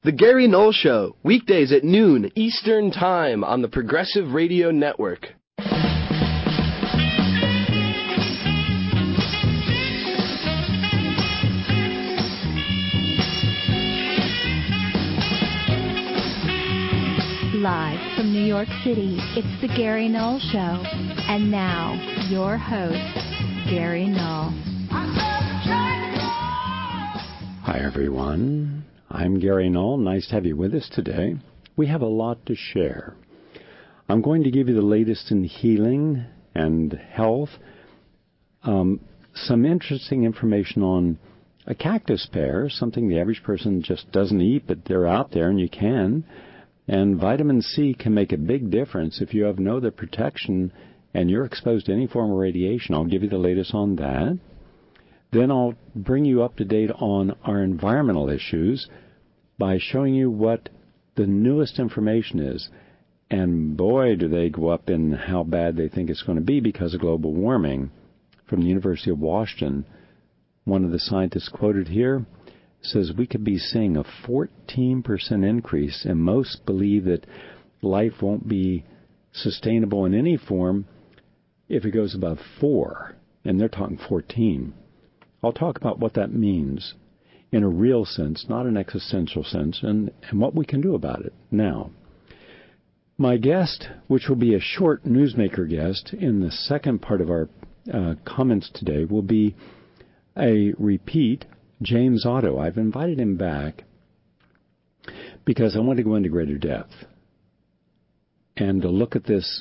The Gary Knoll Show, weekdays at noon Eastern Time on the Progressive Radio Network. Live from New York City, it's The Gary Knoll Show. And now, your host, Gary Knoll. Hi, everyone. I'm Gary Knoll. Nice to have you with us today. We have a lot to share. I'm going to give you the latest in healing and health, some interesting information on a cactus pear, something the average person just doesn't eat, but they're out there and you can. And vitamin C can make a big difference if you have no other protection and you're exposed to any form of radiation. I'll give you the latest on that. Then I'll bring you up to date on our environmental issues by showing you what the newest information is. And boy, do they go up in how bad they think it's going to be because of global warming. From the University of Washington, one of the scientists quoted here says we could be seeing a 14% increase, and most believe that life won't be sustainable in any form if it goes above 4, and they're talking 14. I'll talk about what that means in a real sense, not an existential sense, and what we can do about it now. My guest, which will be a short newsmaker guest in the second part of our comments today, will be a repeat, James Otto. I've invited him back because I want to go into greater depth and to look at this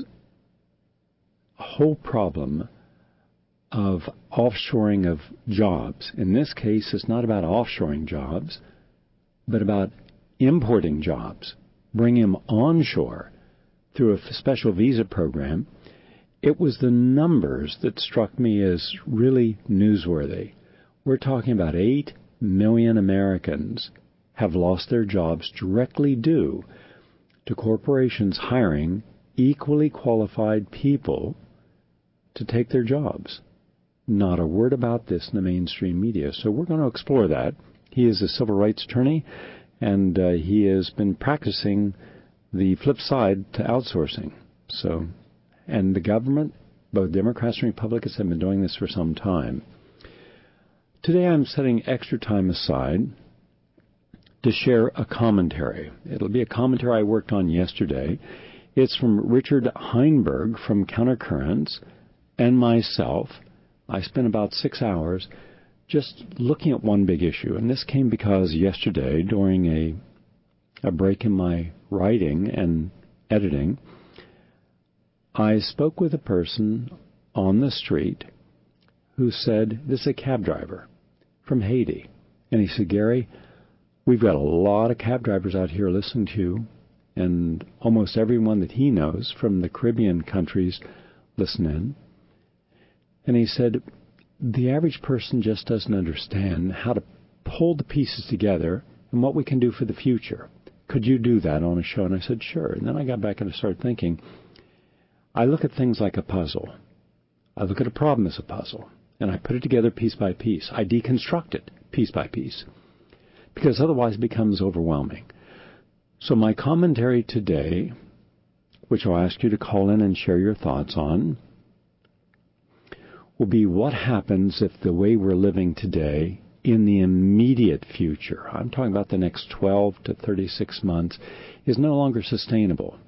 whole problem of offshoring of jobs. In this case, it's not about offshoring jobs, but about importing jobs, bringing them onshore through a special visa program. It was the numbers that struck me as really newsworthy. We're talking about 8 million Americans have lost their jobs directly due to corporations hiring equally qualified people to take their jobs. Not a word about this in the mainstream media. So we're going to explore that. He is a civil rights attorney, and he has been practicing the flip side to outsourcing. And the government, both Democrats and Republicans, have been doing this for some time. Today I'm setting extra time aside to share a commentary. It'll be a commentary I worked on yesterday. It's from Richard Heinberg from Countercurrents and myself. I spent about 6 hours just looking at one big issue. And this came because yesterday, during a break in my writing and editing, I spoke with a person on the street who said, this is a cab driver from Haiti. And he said, Gary, we've got a lot of cab drivers out here listening to you, and almost everyone that he knows from the Caribbean countries listen in. And he said, the average person just doesn't understand how to pull the pieces together and what we can do for the future. Could you do that on a show? And I said, sure. And then I got back and I started thinking, I look at things like a puzzle. I look at a problem as a puzzle, and I put it together piece by piece. I deconstruct it piece by piece, because otherwise it becomes overwhelming. So my commentary today, which I'll ask you to call in and share your thoughts on, will be what happens if the way we're living today in the immediate future, I'm talking about the next 12 to 36 months, is no longer sustainable.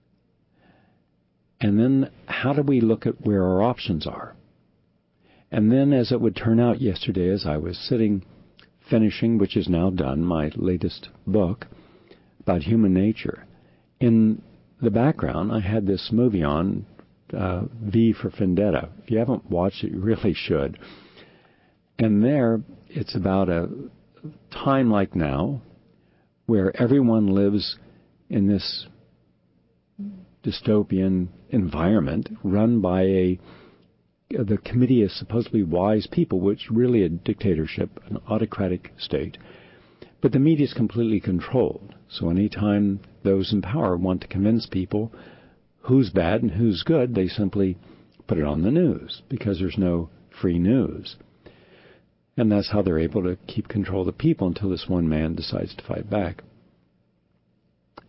And then how do we look at where our options are? And then, as it would turn out yesterday, as I was sitting finishing, which is now done, my latest book about human nature, in the background I had this movie on, V for Vendetta. If you haven't watched it, you really should. And there, it's about a time like now where everyone lives in this dystopian environment run by the committee of supposedly wise people, which really a dictatorship, an autocratic state. But the media is completely controlled. So anytime those in power want to convince people who's bad and who's good, they simply put it on the news because there's no free news. And that's how they're able to keep control of the people until this one man decides to fight back.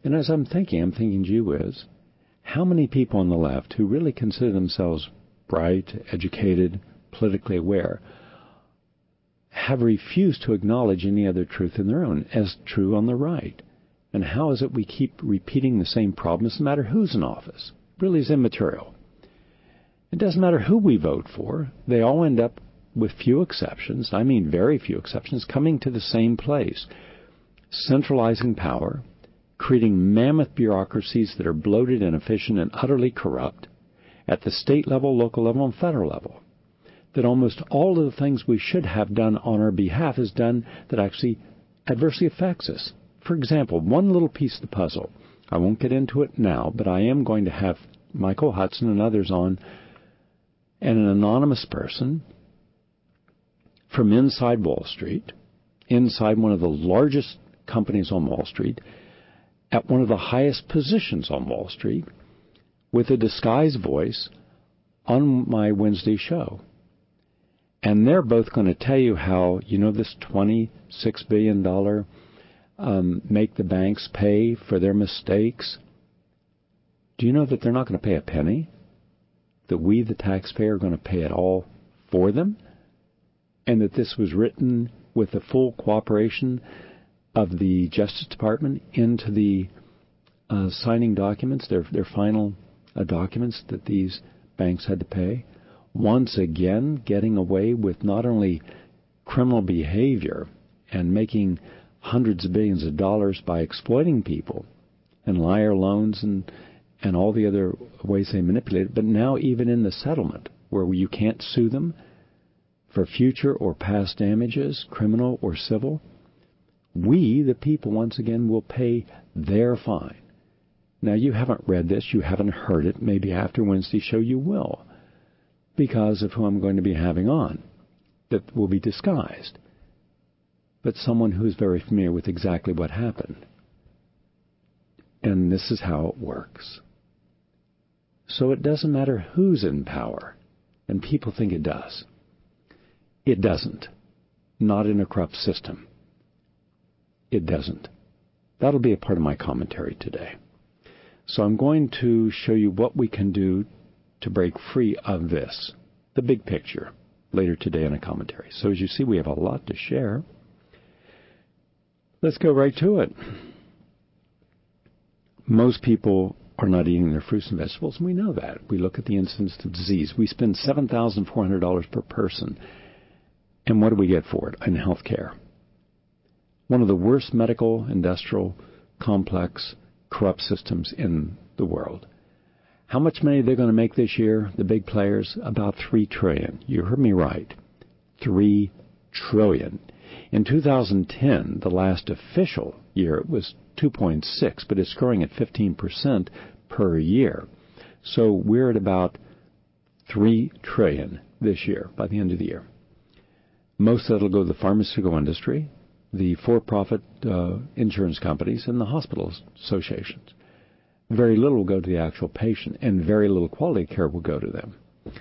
And as I'm thinking, gee whiz, how many people on the left who really consider themselves bright, educated, politically aware, have refused to acknowledge any other truth in their own as true on the right? And how is it we keep repeating the same problems no matter who's in office? It really is immaterial. It doesn't matter who we vote for. They all end up, with few exceptions, I mean very few exceptions, coming to the same place. Centralizing power, creating mammoth bureaucracies that are bloated, inefficient, and utterly corrupt at the state level, local level, and federal level. That almost all of the things we should have done on our behalf is done that actually adversely affects us. For example, one little piece of the puzzle. I won't get into it now, but I am going to have Michael Hudson and others on, and an anonymous person from inside Wall Street, inside one of the largest companies on Wall Street, at one of the highest positions on Wall Street, with a disguised voice on my Wednesday show. And they're both going to tell you how, this $26 billion make the banks pay for their mistakes. Do you know that they're not going to pay a penny? That we, the taxpayer, are going to pay it all for them? And that this was written with the full cooperation of the Justice Department into the signing documents, their final documents that these banks had to pay. Once again, getting away with not only criminal behavior and making hundreds of billions of dollars by exploiting people and liar loans and all the other ways they manipulate it, but now even in the settlement where you can't sue them for future or past damages, criminal or civil, we, the people, once again, will pay their fine. Now, you haven't read this, you haven't heard it. Maybe after Wednesday's show you will, because of who I'm going to be having on, that will be disguised, but someone who's very familiar with exactly what happened. And this is how it works. So it doesn't matter who's in power, and people think it does. It doesn't. Not in a corrupt system. It doesn't. That'll be a part of my commentary today. So I'm going to show you what we can do to break free of this, the big picture, later today in a commentary. So as you see, we have a lot to share. Let's go right to it. Most people are not eating their fruits and vegetables, and we know that. We look at the incidence of disease. We spend $7,400 per person. And what do we get for it in health care? One of the worst medical, industrial, complex, corrupt systems in the world. How much money are they going to make this year, the big players? About $3 trillion. You heard me right. $3 trillion. In 2010, the last official year, it was 2.6, but it's growing at 15% per year. So we're at about $3 trillion this year, by the end of the year. Most of that will go to the pharmaceutical industry, the for-profit insurance companies, and the hospital associations. Very little will go to the actual patient, and very little quality care will go to them.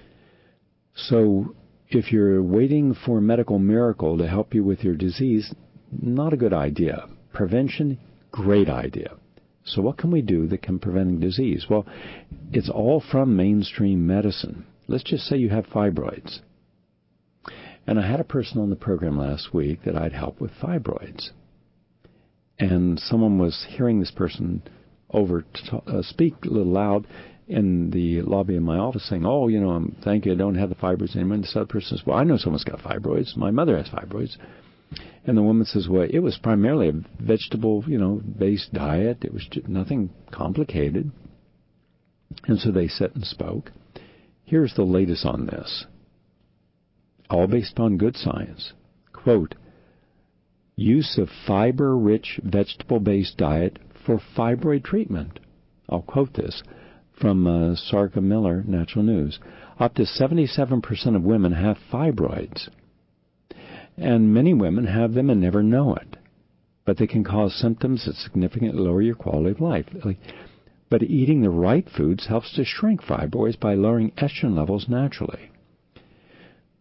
So if you're waiting for a medical miracle to help you with your disease, not a good idea. Prevention, great idea. So what can we do that can prevent disease? Well, it's all from mainstream medicine. Let's just say you have fibroids. And I had a person on the program last week that I'd help with fibroids. And someone was hearing this person over speak a little loud in the lobby of my office saying, thank you, I don't have the fibroids anymore. And this other person says, well, I know someone's got fibroids. My mother has fibroids. And the woman says, well, it was primarily a vegetable, based diet. It was nothing complicated. And so they sat and spoke. Here's the latest on this. All based upon good science. Quote, use of fiber-rich vegetable-based diet for fibroid treatment. I'll quote this from Sarka Miller, Natural News. Up to 77% of women have fibroids. And many women have them and never know it. But they can cause symptoms that significantly lower your quality of life. But eating the right foods helps to shrink fibroids by lowering estrogen levels naturally.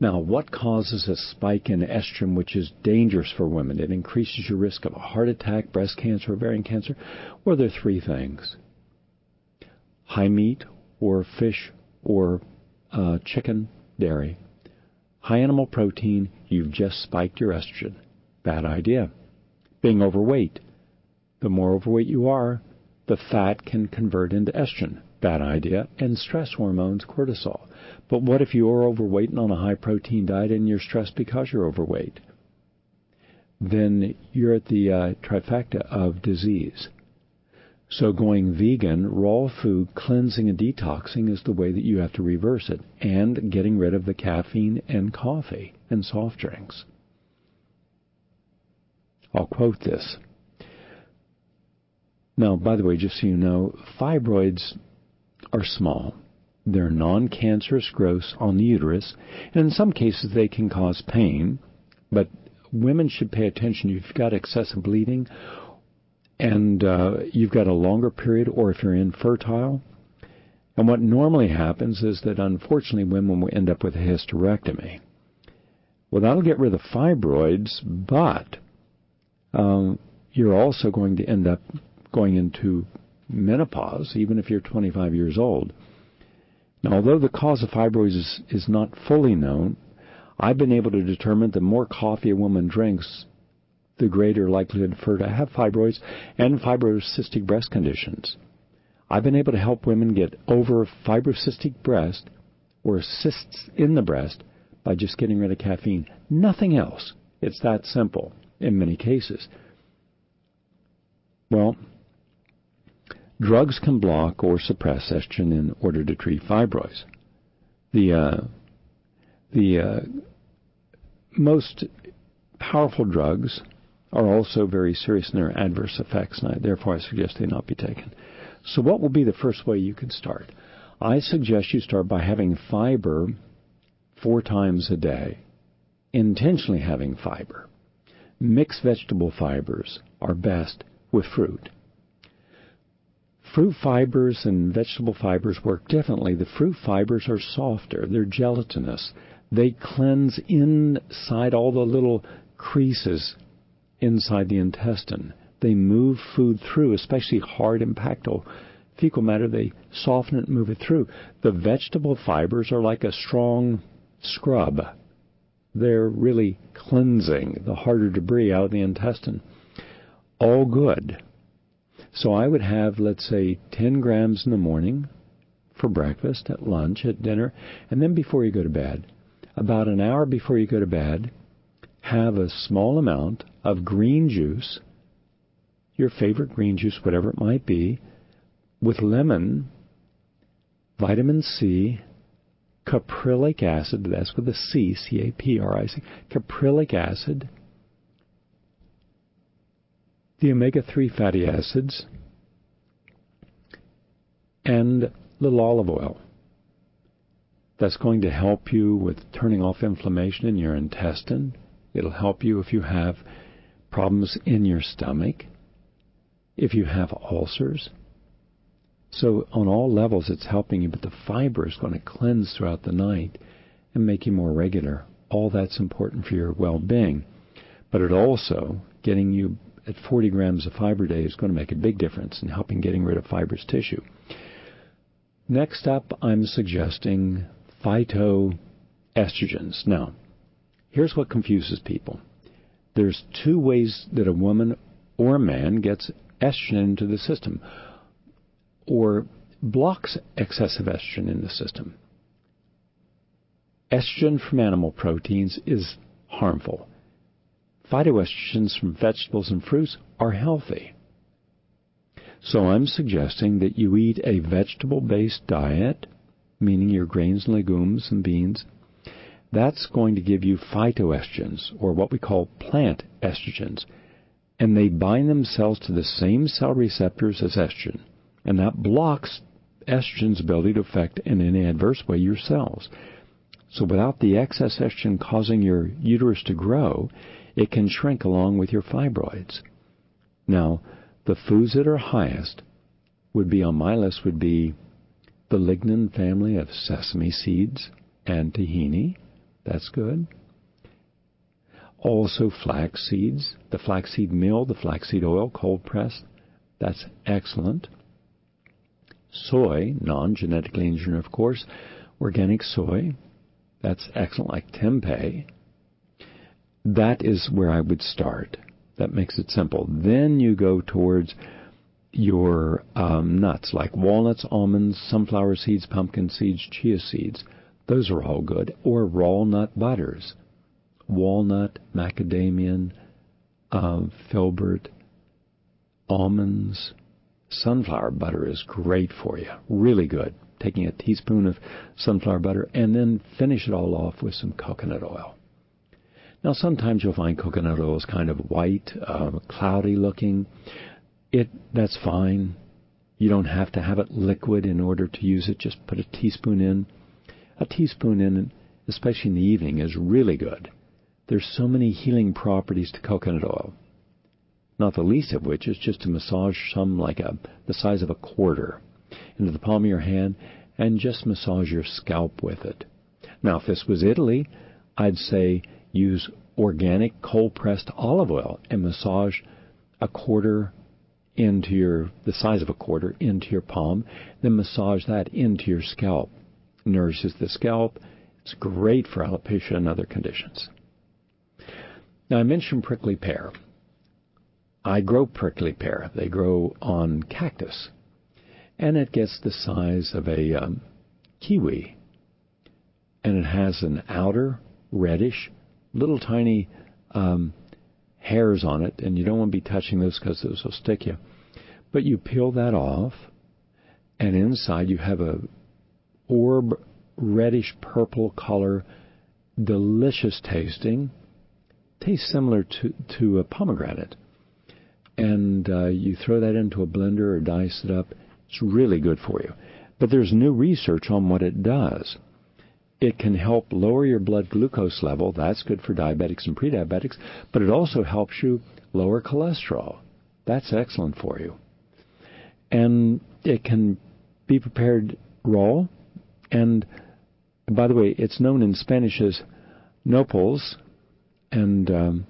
Now, what causes a spike in estrogen, which is dangerous for women? It increases your risk of a heart attack, breast cancer, ovarian cancer. Well, there are three things. High meat or fish or chicken, dairy. High animal protein, you've just spiked your estrogen. Bad idea. Being overweight. The more overweight you are, the fat can convert into estrogen. Bad idea. And stress hormones, cortisol. But what if you are overweight and on a high-protein diet and you're stressed because you're overweight? Then you're at the trifecta of disease. So going vegan, raw food, cleansing and detoxing is the way that you have to reverse it, and getting rid of the caffeine and coffee and soft drinks. I'll quote this. Now, by the way, just so you know, fibroids are small. They're non-cancerous growths on the uterus, and in some cases they can cause pain, but women should pay attention. If you've got excessive bleeding and you've got a longer period, or if you're infertile, and what normally happens is that unfortunately women will end up with a hysterectomy. Well, that'll get rid of fibroids, but you're also going to end up going into menopause, even if you're 25 years old. Now, although the cause of fibroids is not fully known, I've been able to determine the more coffee a woman drinks, the greater likelihood for her to have fibroids and fibrocystic breast conditions. I've been able to help women get over fibrocystic breast or cysts in the breast by just getting rid of caffeine. Nothing else. It's that simple in many cases. Well, drugs can block or suppress estrogen in order to treat fibroids. The most powerful drugs are also very serious in their adverse effects, and therefore I suggest they not be taken. So what will be the first way you could start? I suggest you start by having fiber 4 times a day, intentionally having fiber. Mixed vegetable fibers are best with fruit. Fruit fibers and vegetable fibers work differently. The fruit fibers are softer. They're gelatinous. They cleanse inside all the little creases inside the intestine. They move food through, especially hard, impactful fecal matter. They soften it and move it through. The vegetable fibers are like a strong scrub. They're really cleansing the harder debris out of the intestine. All good. So I would have, let's say, 10 grams in the morning for breakfast, at lunch, at dinner, and then before you go to bed. About an hour before you go to bed, have a small amount of green juice, your favorite green juice, whatever it might be, with lemon, vitamin C, caprylic acid, that's with a C, C-A-P-R-I-C, caprylic acid, the omega-3 fatty acids, and little olive oil. That's going to help you with turning off inflammation in your intestine. It'll help you if you have problems in your stomach, if you have ulcers. So on all levels it's helping you, but the fiber is going to cleanse throughout the night and make you more regular. All that's important for your well-being. But it also, getting you at 40 grams of fiber a day is going to make a big difference in helping getting rid of fibrous tissue. Next up, I'm suggesting phytoestrogens. Now, here's what confuses people. There's 2 ways that a woman or a man gets estrogen into the system or blocks excessive estrogen in the system. Estrogen from animal proteins is harmful. Phytoestrogens from vegetables and fruits are healthy. So I'm suggesting that you eat a vegetable-based diet, meaning your grains and legumes and beans. That's going to give you phytoestrogens, or what we call plant estrogens. And they bind themselves to the same cell receptors as estrogen. And that blocks estrogen's ability to affect in any adverse way your cells. So without the excess estrogen causing your uterus to grow, it can shrink along with your fibroids. Now, the foods that are highest would be on my list would be the lignan family of sesame seeds and tahini, That's good. Also flax seeds, the flaxseed meal, the flaxseed oil, cold pressed. That's excellent. Soy, non-genetically engineered, of course. Organic soy. That's excellent, like tempeh. That is where I would start. That makes it simple. Then you go towards your nuts, like walnuts, almonds, sunflower seeds, pumpkin seeds, chia seeds. Those are all good. Or raw nut butters. Walnut, macadamian, filbert, almonds. Sunflower butter is great for you. Really good. Taking a teaspoon of sunflower butter and then finish it all off with some coconut oil. Now, sometimes you'll find coconut oil is kind of white, cloudy looking. That's fine. You don't have to have it liquid in order to use it. Just put a teaspoon in. A teaspoon in, especially in the evening, is really good. There's so many healing properties to coconut oil. Not the least of which is just to massage some like the size of a quarter into the palm of your hand and just massage your scalp with it. Now, if this was Italy, I'd say use organic cold-pressed olive oil and massage a quarter into the size of a quarter into your palm, then massage that into your scalp. Nourishes the scalp. It's great for alopecia and other conditions. Now, I mentioned prickly pear. I grow prickly pear. They grow on cactus. And it gets the size of a kiwi. And it has an outer reddish, little tiny hairs on it. And you don't want to be touching those because those will stick you. But you peel that off. And inside you have a orb, reddish purple color, delicious tasting. Tastes similar to a pomegranate. And you throw that into a blender or dice it up. It's really good for you. But there's new research on what it does. It can help lower your blood glucose level. That's good for diabetics and prediabetics. But it also helps you lower cholesterol. That's excellent for you. And it can be prepared raw. And by the way, it's known in Spanish as nopals. And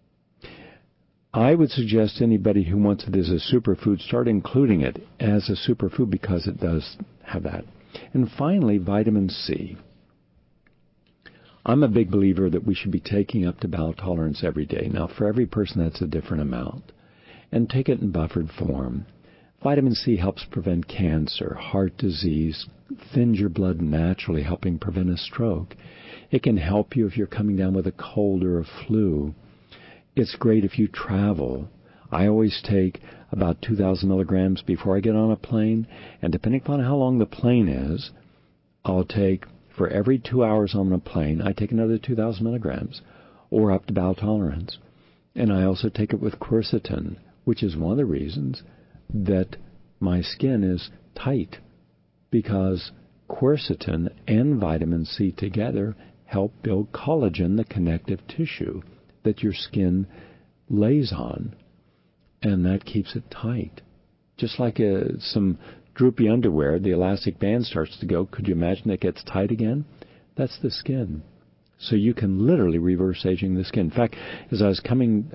I would suggest anybody who wants it as a superfood, start including it as a superfood because it does have that. And finally, vitamin C. I'm a big believer that we should be taking up to bowel tolerance every day. Now, for every person, that's a different amount. And take it in buffered form. Vitamin C helps prevent cancer, heart disease, thins your blood naturally, helping prevent a stroke. It can help you if you're coming down with a cold or a flu. It's great if you travel. I always take about 2,000 milligrams before I get on a plane, and depending upon how long the plane is, I'll take, for every 2 hours on a plane, I take another 2,000 milligrams, or up to bowel tolerance. And I also take it with quercetin, which is one of the reasons that my skin is tight, because quercetin and vitamin C together help build collagen, the connective tissue that your skin lays on, and that keeps it tight. Just like some droopy underwear, the elastic band starts to go. Could you imagine it gets tight again? That's the skin. So you can literally reverse aging the skin. In fact, as I was coming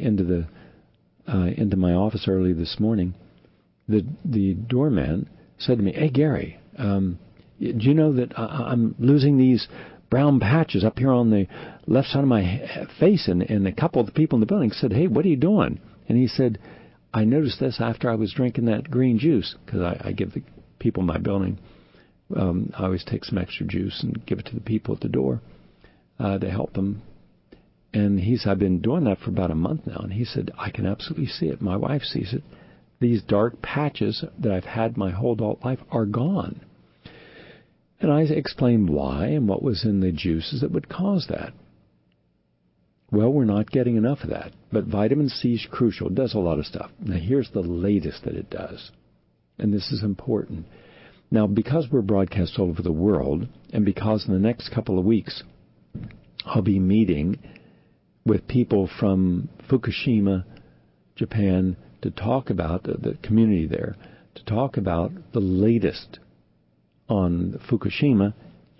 into my office early this morning, the doorman said to me, "Hey, Gary, do you know that I'm losing these brown patches up here on the left side of my face?" And a couple of the people in the building said, "Hey, what are you doing?" And he said, "I noticed this after I was drinking that green juice," because I give the people in my building, I always take some extra juice and give it to the people at the door to help them. And he said, "I've been doing that for about a month now." And he said, "I can absolutely see it. My wife sees it. These dark patches that I've had my whole adult life are gone." And I explained why and what was in the juices that would cause that. Well, we're not getting enough of that. But vitamin C is crucial. It does a lot of stuff. Now, here's the latest that it does. And this is important. Now, because we're broadcast all over the world, and because in the next couple of weeks I'll be meeting with people from Fukushima, Japan, to talk about the community there, to talk about the latest on Fukushima,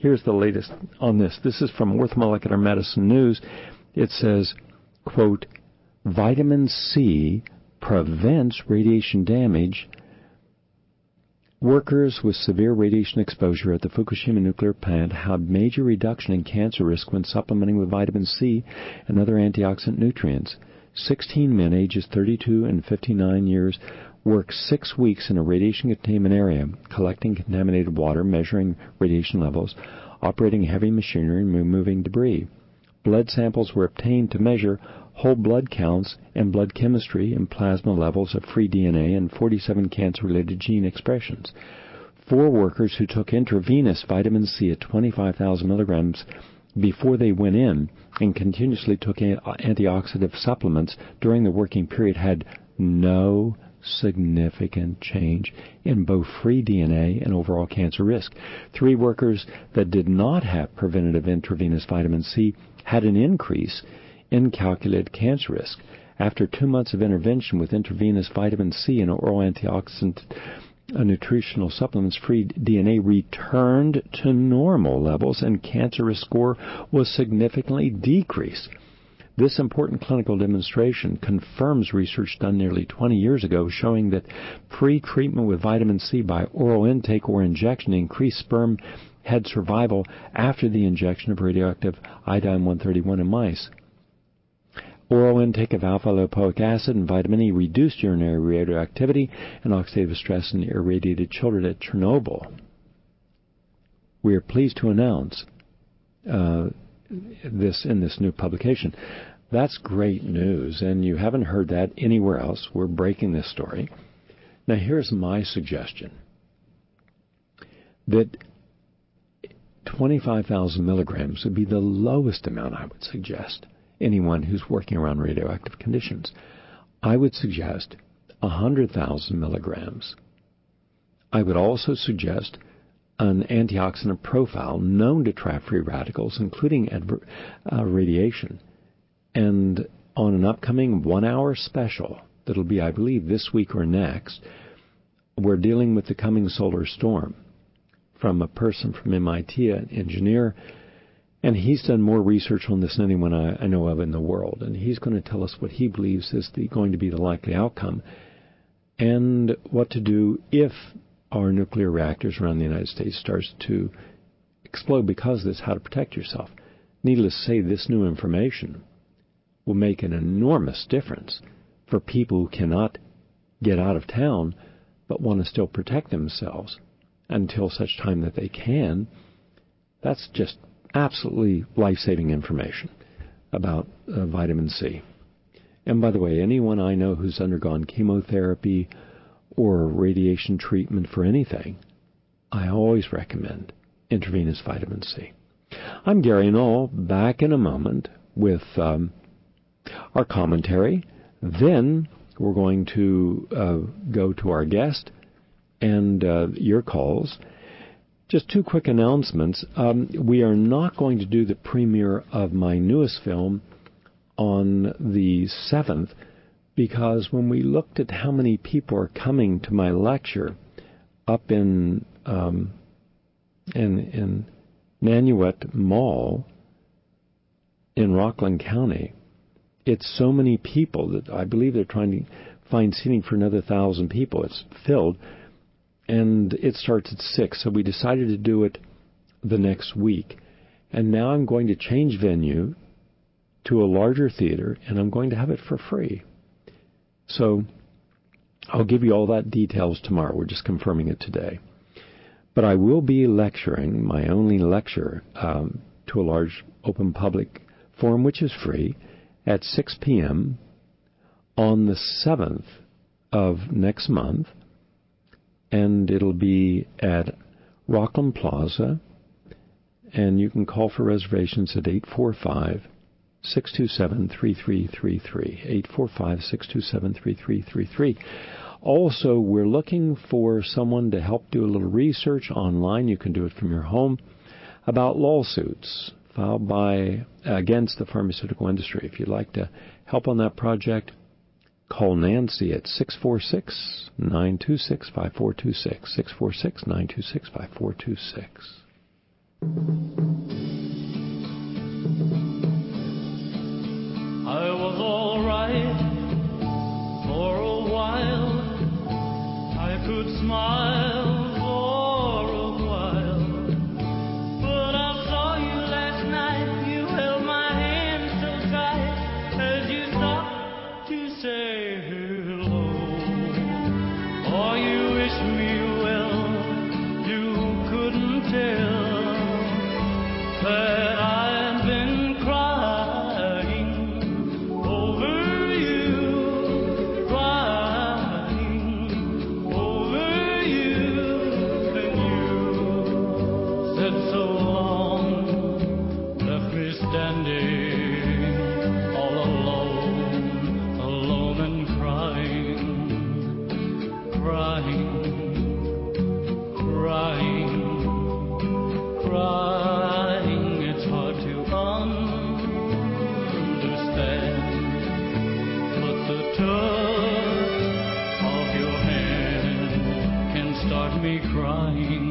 here's the latest on this. This is from Ortho Molecular Medicine News. It says, quote, vitamin C prevents radiation damage. Workers with severe radiation exposure at the Fukushima nuclear plant had major reduction in cancer risk when supplementing with vitamin C and other antioxidant nutrients. 16 men ages 32 and 59 years worked 6 weeks in a radiation containment area, collecting contaminated water, measuring radiation levels, operating heavy machinery, and removing debris. Blood samples were obtained to measure whole blood counts and blood chemistry and plasma levels of free DNA and 47 cancer-related gene expressions. 4 workers who took intravenous vitamin C at 25,000 milligrams before they went in and continuously took antioxidant supplements during the working period had no significant change in both free DNA and overall cancer risk. 3 workers that did not have preventative intravenous vitamin C had an increase in calculated cancer risk. After 2 months of intervention with intravenous vitamin C and oral antioxidant nutritional supplements, free DNA returned to normal levels and cancer risk score was significantly decreased. This important clinical demonstration confirms research done nearly 20 years ago showing that pre-treatment with vitamin C by oral intake or injection increased sperm head survival after the injection of radioactive iodine-131 in mice. Oral intake of alpha-lipoic acid and vitamin E reduced urinary radioactivity and oxidative stress in irradiated children at Chernobyl. We are pleased to announce this in this new publication. That's great news, and you haven't heard that anywhere else. We're breaking this story. Now, here's my suggestion. That 25,000 milligrams would be the lowest amount I would suggest anyone who's working around radioactive conditions. I would suggest 100,000 milligrams. I would also suggest an antioxidant profile known to trap free radicals, including radiation. And on an upcoming 1-hour special that'll be, I believe, this week or next, we're dealing with the coming solar storm from a person from MIT, an engineer. And he's done more research on this than anyone I know of in the world. And he's going to tell us what he believes is going to be the likely outcome and what to do if our nuclear reactors around the United States starts to explode because of this, how to protect yourself. Needless to say, this new information will make an enormous difference for people who cannot get out of town but want to still protect themselves until such time that they can. That's just absolutely life-saving information about vitamin C. And by the way, anyone I know who's undergone chemotherapy or radiation treatment for anything, I always recommend intravenous vitamin C. I'm Gary Null, back in a moment with our commentary. Then we're going to go to our guest and your calls. Just 2 quick announcements. We are not going to do the premiere of my newest film on the 7th because when we looked at how many people are coming to my lecture up in Nanuet Mall in Rockland County, it's so many people that I believe they're trying to find seating for another 1,000 people. It's filled. And it starts at 6, so we decided to do it the next week. And now I'm going to change venue to a larger theater, and I'm going to have it for free. So I'll give you all that details tomorrow. We're just confirming it today. But I will be lecturing, my only lecture, to a large open public forum, which is free, at 6 p.m. on the 7th of next month. And it'll be at Rockland Plaza, and you can call for reservations at 845-627-3333, 845-627-3333. Also, we're looking for someone to help do a little research online. You can do it from your home about lawsuits filed against the pharmaceutical industry. If you'd like to help on that project, call Nancy at 646-926-5426, 646-926-5426. I was all right for a while. I could smile for a while. But I saw you last night. You held my hand so tight as you stopped to say hello. Oh, you wish me well. You couldn't tell that I've been crying over you, crying over you, and you said so long, left me standing all alone, alone and crying, crying, crying, crying. It's hard to understand, but the touch of your hand can start me crying.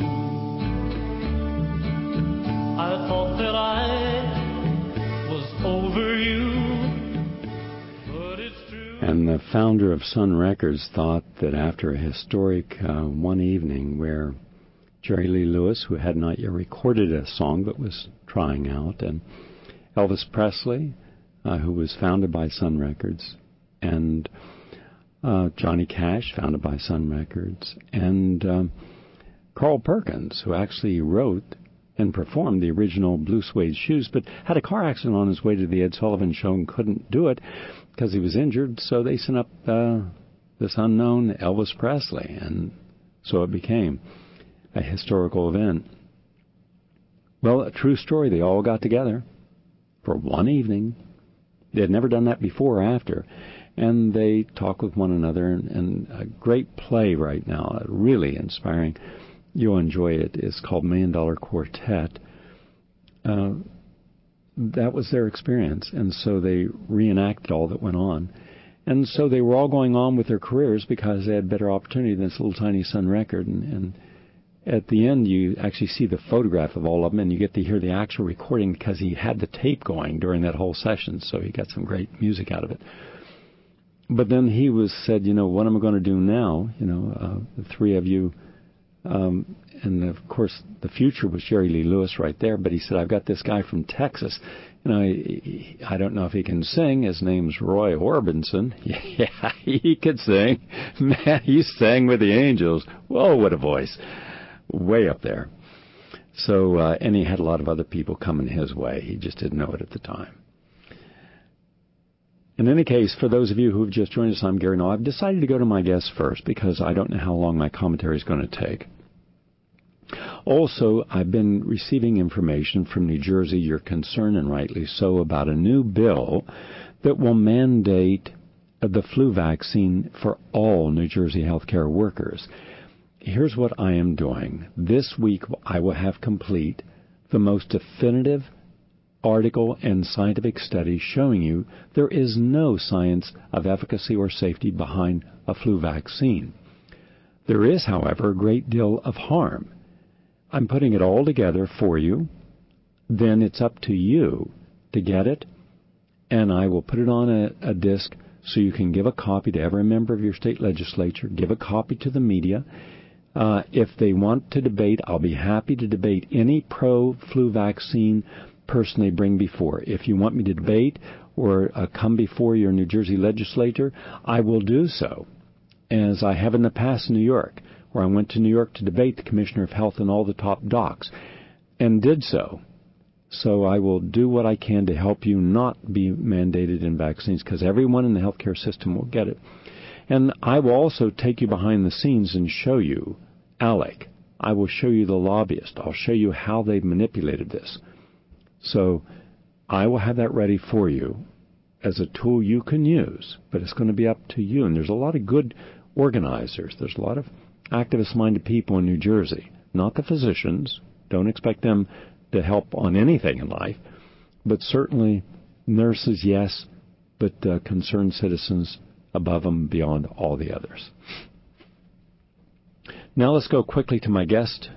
I thought that I was over you, but it's true. And the founder of Sun Records thought that after a historic one evening where Jerry Lee Lewis, who had not yet recorded a song but was trying out, and Elvis Presley, who was founded by Sun Records, and Johnny Cash, founded by Sun Records, and Carl Perkins, who actually wrote and performed the original Blue Suede Shoes, but had a car accident on his way to the Ed Sullivan Show and couldn't do it because he was injured, so they sent up this unknown Elvis Presley, and so it became a historical event. Well, a true story. They all got together for one evening. They had never done that before or after. And they talked with one another. And a great play right now, really inspiring. You'll enjoy it. It's called $1 Million Quartet. That was their experience. And so they reenacted all that went on. And so they were all going on with their careers because they had better opportunity than this little tiny Sun record. And at the end, you actually see the photograph of all of them, and you get to hear the actual recording because he had the tape going during that whole session, so he got some great music out of it. But then he said, what am I going to do now? The three of you, and of course the future was Jerry Lee Lewis right there, but he said, I've got this guy from Texas. I don't know if he can sing. His name's Roy Orbison. Yeah, he could sing. Man, he sang with the Angels. Whoa, what a voice. Way up there. So, and he had a lot of other people coming his way. He just didn't know it at the time. In any case, for those of you who've just joined us, I'm Gary Null. I've decided to go to my guests first because I don't know how long my commentary is going to take. Also, I've been receiving information from New Jersey, you're concerned, and rightly so, about a new bill that will mandate the flu vaccine for all New Jersey healthcare workers. Here's what I am doing. This week, I will have complete the most definitive article and scientific study showing you there is no science of efficacy or safety behind a flu vaccine. There is, however, a great deal of harm. I'm putting it all together for you. Then it's up to you to get it, and I will put it on a disc so you can give a copy to every member of your state legislature, give a copy to the media. If they want to debate, I'll be happy to debate any pro-flu vaccine person they bring before. If you want me to debate or come before your New Jersey legislature, I will do so, as I have in the past in New York, where I went to New York to debate the Commissioner of Health and all the top docs, and did so. So I will do what I can to help you not be mandated in vaccines, because everyone in the healthcare system will get it. And I will also take you behind the scenes and show you ALEC. I will show you the lobbyist. I'll show you how they've manipulated this. So I will have that ready for you as a tool you can use, but it's going to be up to you. And there's a lot of good organizers. There's a lot of activist-minded people in New Jersey, not the physicians. Don't expect them to help on anything in life, but certainly nurses, yes, but concerned citizens above them, beyond all the others. Now let's go quickly to my guest,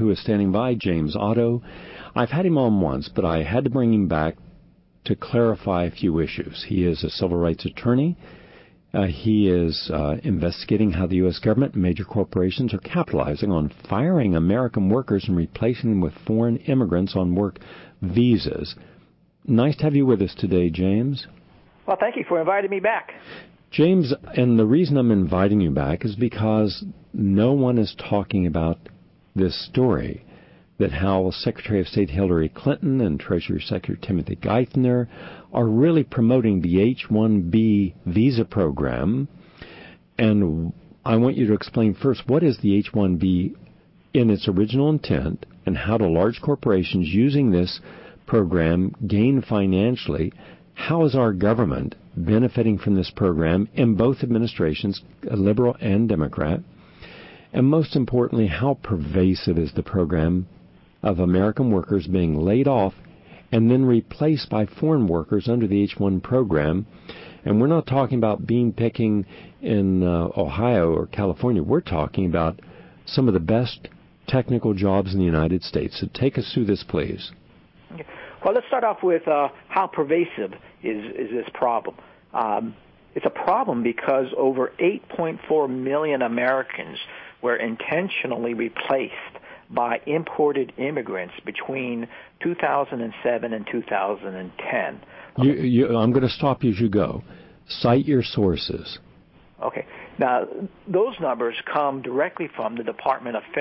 who is standing by, James Otto. I've had him on once, but I had to bring him back to clarify a few issues. He is a civil rights attorney. He is investigating how the U.S. government and major corporations are capitalizing on firing American workers and replacing them with foreign immigrants on work visas. Nice to have you with us today, James. Well, thank you for inviting me back. James, and the reason I'm inviting you back is because no one is talking about this story, that how Secretary of State Hillary Clinton and Treasury Secretary Timothy Geithner are really promoting the H-1B visa program. And I want you to explain first, what is the H-1B in its original intent, and how do large corporations using this program gain financially? How is our government benefiting from this program in both administrations, liberal and Democrat? And most importantly, how pervasive is the program of American workers being laid off and then replaced by foreign workers under the H-1 program? And we're not talking about bean picking in Ohio or California. We're talking about some of the best technical jobs in the United States. So take us through this, please. Okay. Well, let's start off with how pervasive is this problem. It's a problem because over 8.4 million Americans were intentionally replaced by imported immigrants between 2007 and 2010. I'm going to stop you as you go. Cite your sources. Okay. Now, those numbers come directly from the Department of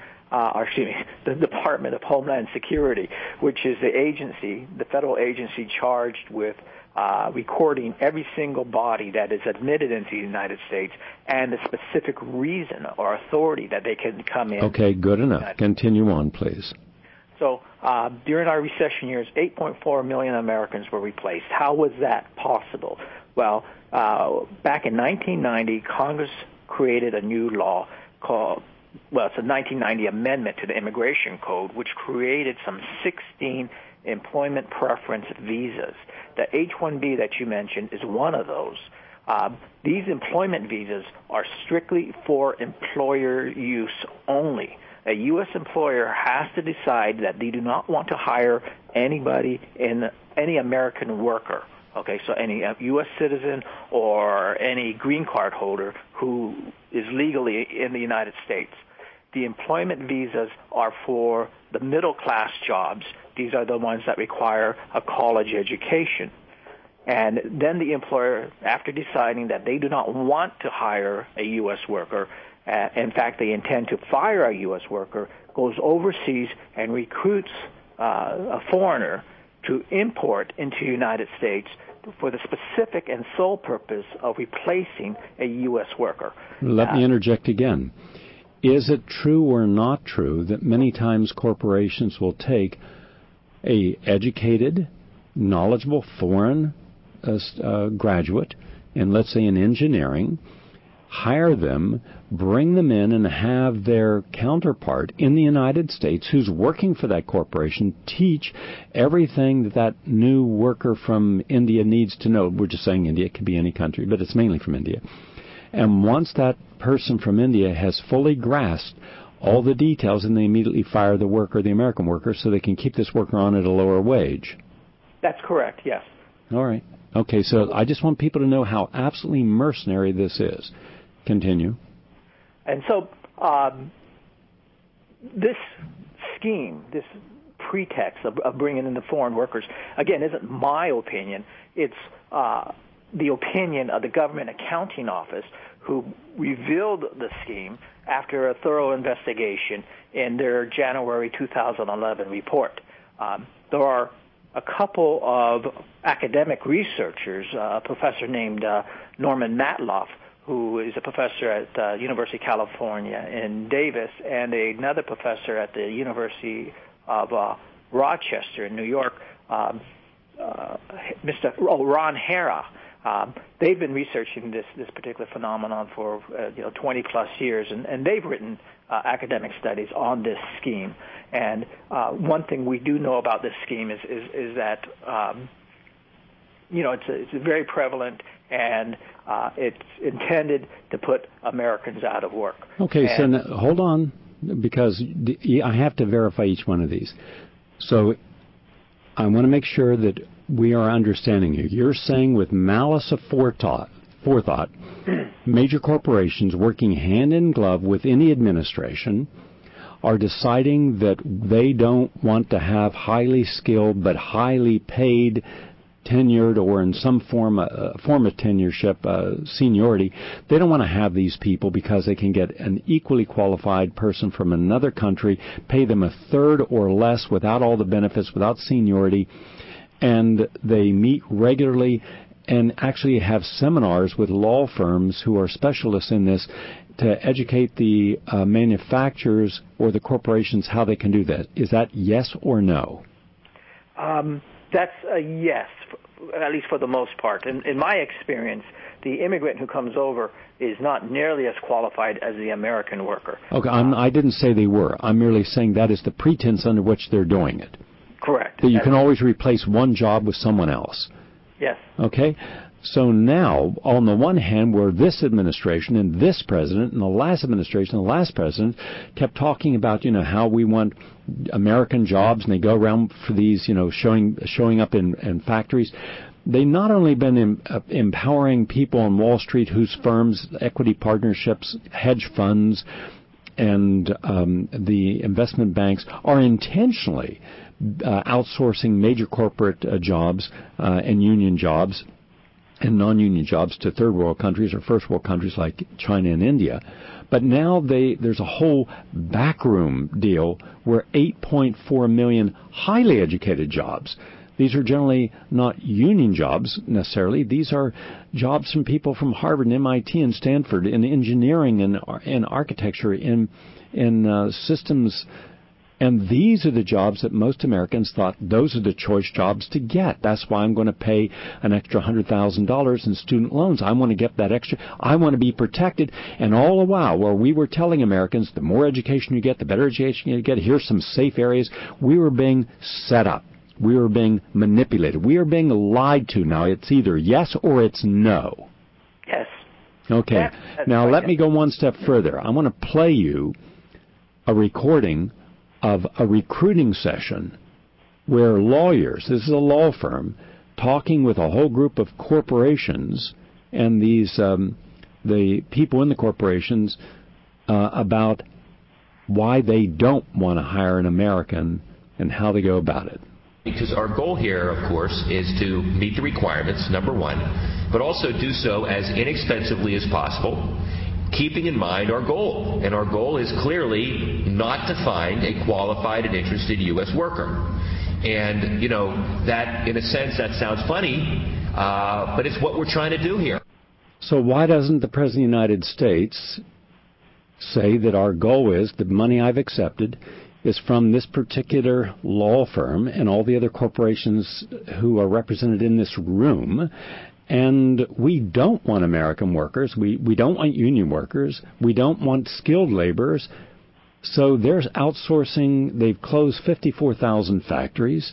the Department of Homeland Security, which is the federal agency charged with recording every single body that is admitted into the United States and the specific reason or authority that they can come in. Okay, good enough. Continue on, please. So during our recession years, 8.4 million Americans were replaced. How was that possible? Well, back in 1990, Congress created a new law called, it's a 1990 amendment to the Immigration Code, which created some 16 employment preference visas. The H-1B that you mentioned is one of those. These employment visas are strictly for employer use only. A U.S. employer has to decide that they do not want to hire any American worker, okay, so any U.S. citizen or any green card holder who is legally in the United States. The employment visas are for the middle-class jobs. These are the ones that require a college education. And then the employer, after deciding that they do not want to hire a U.S. worker, in fact, they intend to fire a U.S. worker, goes overseas and recruits a foreigner to import into the United States for the specific and sole purpose of replacing a U.S. worker. Let me interject again. Is it true or not true that many times corporations will take a educated, knowledgeable foreign graduate, and let's say in engineering, hire them, bring them in, and have their counterpart in the United States who's working for that corporation teach everything that new worker from India needs to know? We're just saying India. It could be any country, but it's mainly from India. And once that person from India has fully grasped all the details, and they immediately fire the worker, the American worker, so they can keep this worker on at a lower wage. That's correct, yes. All right. Okay, so I just want people to know how absolutely mercenary this is. Continue. And so this scheme, this pretext of bringing in the foreign workers, again, isn't my opinion. It's the opinion of the Government Accounting Office, who revealed the scheme after a thorough investigation in their January 2011 report. There are a couple of academic researchers, a professor named Norman Matloff, who is a professor at University of California in Davis, and another professor at the University of Rochester in New York, Ron Hara. They've been researching this particular phenomenon for 20 plus years, and they've written academic studies on this scheme. And one thing we do know about this scheme is that it's very prevalent, and it's intended to put Americans out of work. Okay, so now, hold on. because I have to verify each one of these. So I want to make sure that we are understanding you. You're saying with malice of forethought, major corporations working hand in glove with any administration are deciding that they don't want to have highly skilled but highly paid, tenured, or in some form of tenureship, seniority. They don't want to have these people because they can get an equally qualified person from another country, pay them a third or less without all the benefits, without seniority, and they meet regularly and actually have seminars with law firms who are specialists in this to educate the manufacturers or the corporations how they can do that. Is that yes or no? That's a yes, at least for the most part. In my experience, the immigrant who comes over is not nearly as qualified as the American worker. Okay, I didn't say they were. I'm merely saying that is the pretense under which they're doing it. Correct. That you can always replace one job with someone else. Yes. Okay? So now, on the one hand, where this administration and this president and the last administration and the last president kept talking about, how we want American jobs, and they go around for these, showing up in factories. They not only been empowering people on Wall Street whose firms, equity partnerships, hedge funds, and the investment banks are intentionally outsourcing major corporate jobs and union jobs and non-union jobs to third world countries or first world countries like China and India. But now there's a whole backroom deal where 8.4 million highly educated jobs. These are generally not union jobs necessarily. These are jobs from people from Harvard and MIT and Stanford in engineering and architecture, in systems. And these are the jobs that most Americans thought those are the choice jobs to get. That's why I'm going to pay an extra $100,000 in student loans. I want to get that extra. I want to be protected. And all the while, where we were telling Americans, the more education you get, the better education you get, here's some safe areas, we were being set up. We were being manipulated. We are being lied to. Now, it's either yes or it's no. Yes. Okay. Now, let me go one step further. I want to play you a recording of a recruiting session where lawyers, this is a law firm, talking with a whole group of corporations and these the people in the corporations about why they don't want to hire an American and how they go about it. Because our goal here, of course, is to meet the requirements, number one, but also do so as inexpensively as possible, keeping in mind our goal. And our goal is clearly not to find a qualified and interested U.S. worker. And, that, in a sense, that sounds funny, but it's what we're trying to do here. So why doesn't the President of the United States say that our goal is, the money I've accepted is from this particular law firm and all the other corporations who are represented in this room, and we don't want American workers, we don't want union workers, we don't want skilled laborers, so there's outsourcing. They've closed 54,000 factories.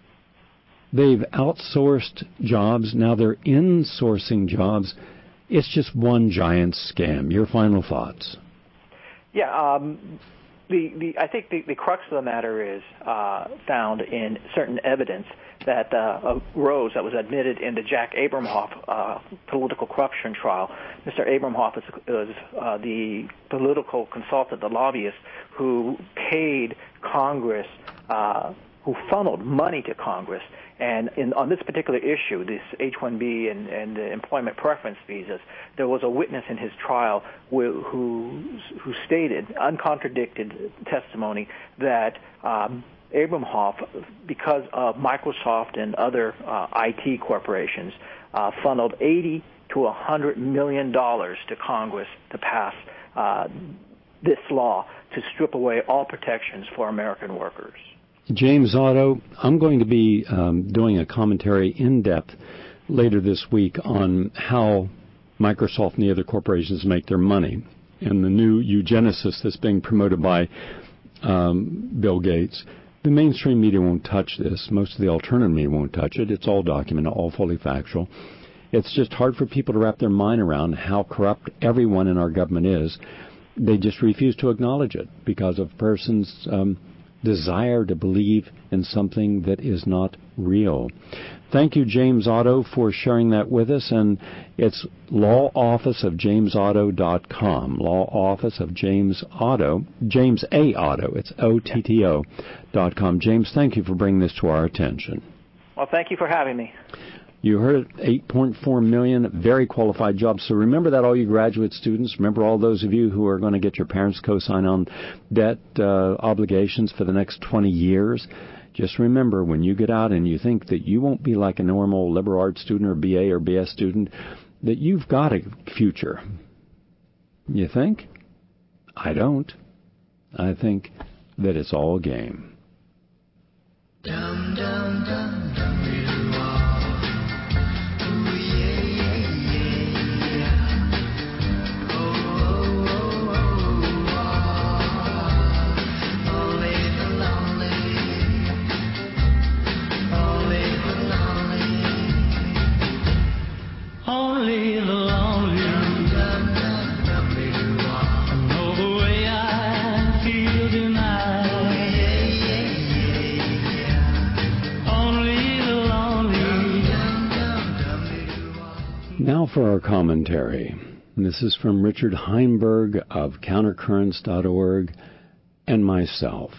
They've outsourced jobs. Now they're insourcing jobs. It's just one giant scam. Your final thoughts? Yeah, I think the crux of the matter is found in certain evidence that arose, that was admitted in the Jack Abramoff political corruption trial. Mr. Abramoff is the political consultant, the lobbyist, who paid Congress, who funneled money to Congress. And on this particular issue, this H-1B and the employment preference visas, there was a witness in his trial who stated, uncontradicted testimony, that Abramoff, because of Microsoft and other IT corporations, funneled $80 to $100 million to Congress to pass this law to strip away all protections for American workers. James Otto, I'm going to be doing a commentary in depth later this week on how Microsoft and the other corporations make their money, and the new eugenicist that's being promoted by Bill Gates. The mainstream media won't touch this. Most of the alternative media won't touch it. It's all documented, all fully factual. It's just hard for people to wrap their mind around how corrupt everyone in our government is. They just refuse to acknowledge it because of a person's desire to believe in something that is not real. Thank you, James Otto, for sharing that with us. And it's lawofficeofjamesotto.com. Law Office of James Otto. James A. Otto. It's OTTO.com. James, thank you for bringing this to our attention. Well, thank you for having me. You heard it, 8.4 million very qualified jobs. So remember that, all you graduate students. Remember all those of you who are going to get your parents' cosign on debt obligations for the next 20 years. Just remember, when you get out and you think that you won't be like a normal liberal arts student or BA or BS student, that you've got a future. You think? I don't. I think that it's all a game. Dum, dum, dum, dum. Now for our commentary. This is from Richard Heinberg of countercurrents.org and myself.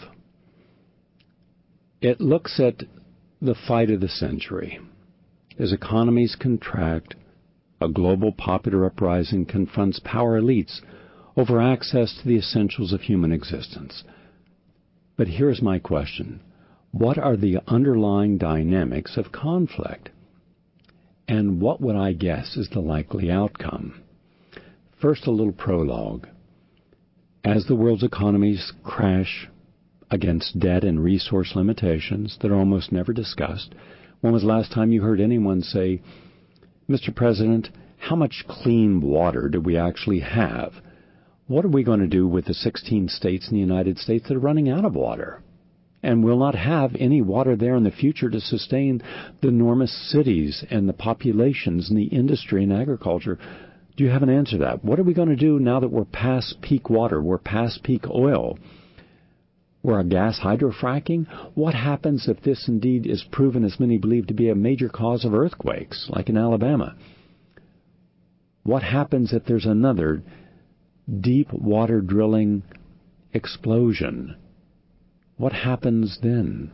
It looks at the fight of the century. As economies contract, a global popular uprising confronts power elites over access to the essentials of human existence. But here's my question. What are the underlying dynamics of conflict? And what would I guess is the likely outcome? First, a little prologue. As the world's economies crash against debt and resource limitations that are almost never discussed, when was the last time you heard anyone say, Mr. President, how much clean water do we actually have? What are we going to do with the 16 states in the United States that are running out of water and will not have any water there in the future to sustain the enormous cities and the populations and the industry and agriculture? Do you have an answer to that? What are we going to do now that we're past peak water, we're past peak oil, we're a gas hydrofracking? What happens if this indeed is proven, as many believe, to be a major cause of earthquakes, like in Alabama? What happens if there's another deep water drilling explosion? What happens then?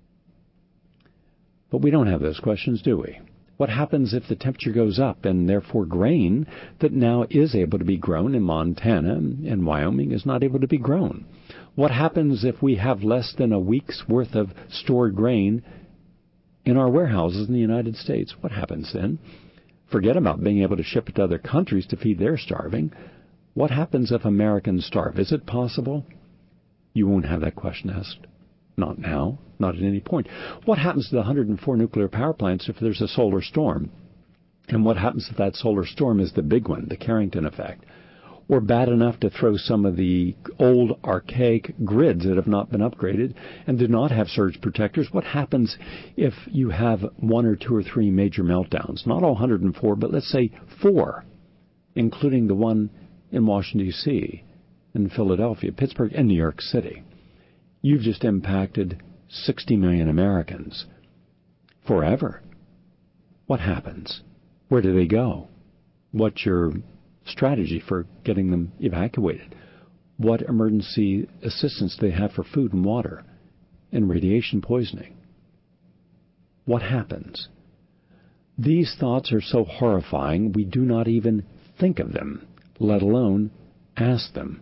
But we don't have those questions, do we? What happens if the temperature goes up and therefore grain that now is able to be grown in Montana and Wyoming is not able to be grown? What happens if we have less than a week's worth of stored grain in our warehouses in the United States? What happens then? Forget about being able to ship it to other countries to feed their starving. What happens if Americans starve? Is it possible? You won't have that question asked. Not now, not at any point. What happens to the 104 nuclear power plants if there's a solar storm? And what happens if that solar storm is the big one, the Carrington effect? Or bad enough to throw some of the old archaic grids that have not been upgraded and do not have surge protectors? What happens if you have one or two or three major meltdowns? Not all 104, but let's say 4, including the one in Washington, D.C., in Philadelphia, Pittsburgh, and New York City. You've just impacted 60 million Americans. Forever. What happens? Where do they go? What's your strategy for getting them evacuated? What emergency assistance do they have for food and water and radiation poisoning? What happens? These thoughts are so horrifying we do not even think of them, let alone ask them.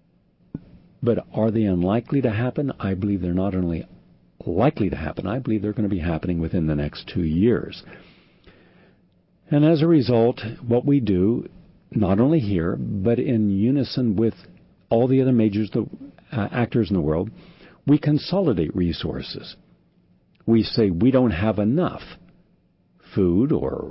But are they unlikely to happen? I believe they're not only likely to happen, I believe they're going to be happening within the next 2 years. And as a result, what we do, not only here, but in unison with all the other major actors in the world, we consolidate resources. We say we don't have enough food or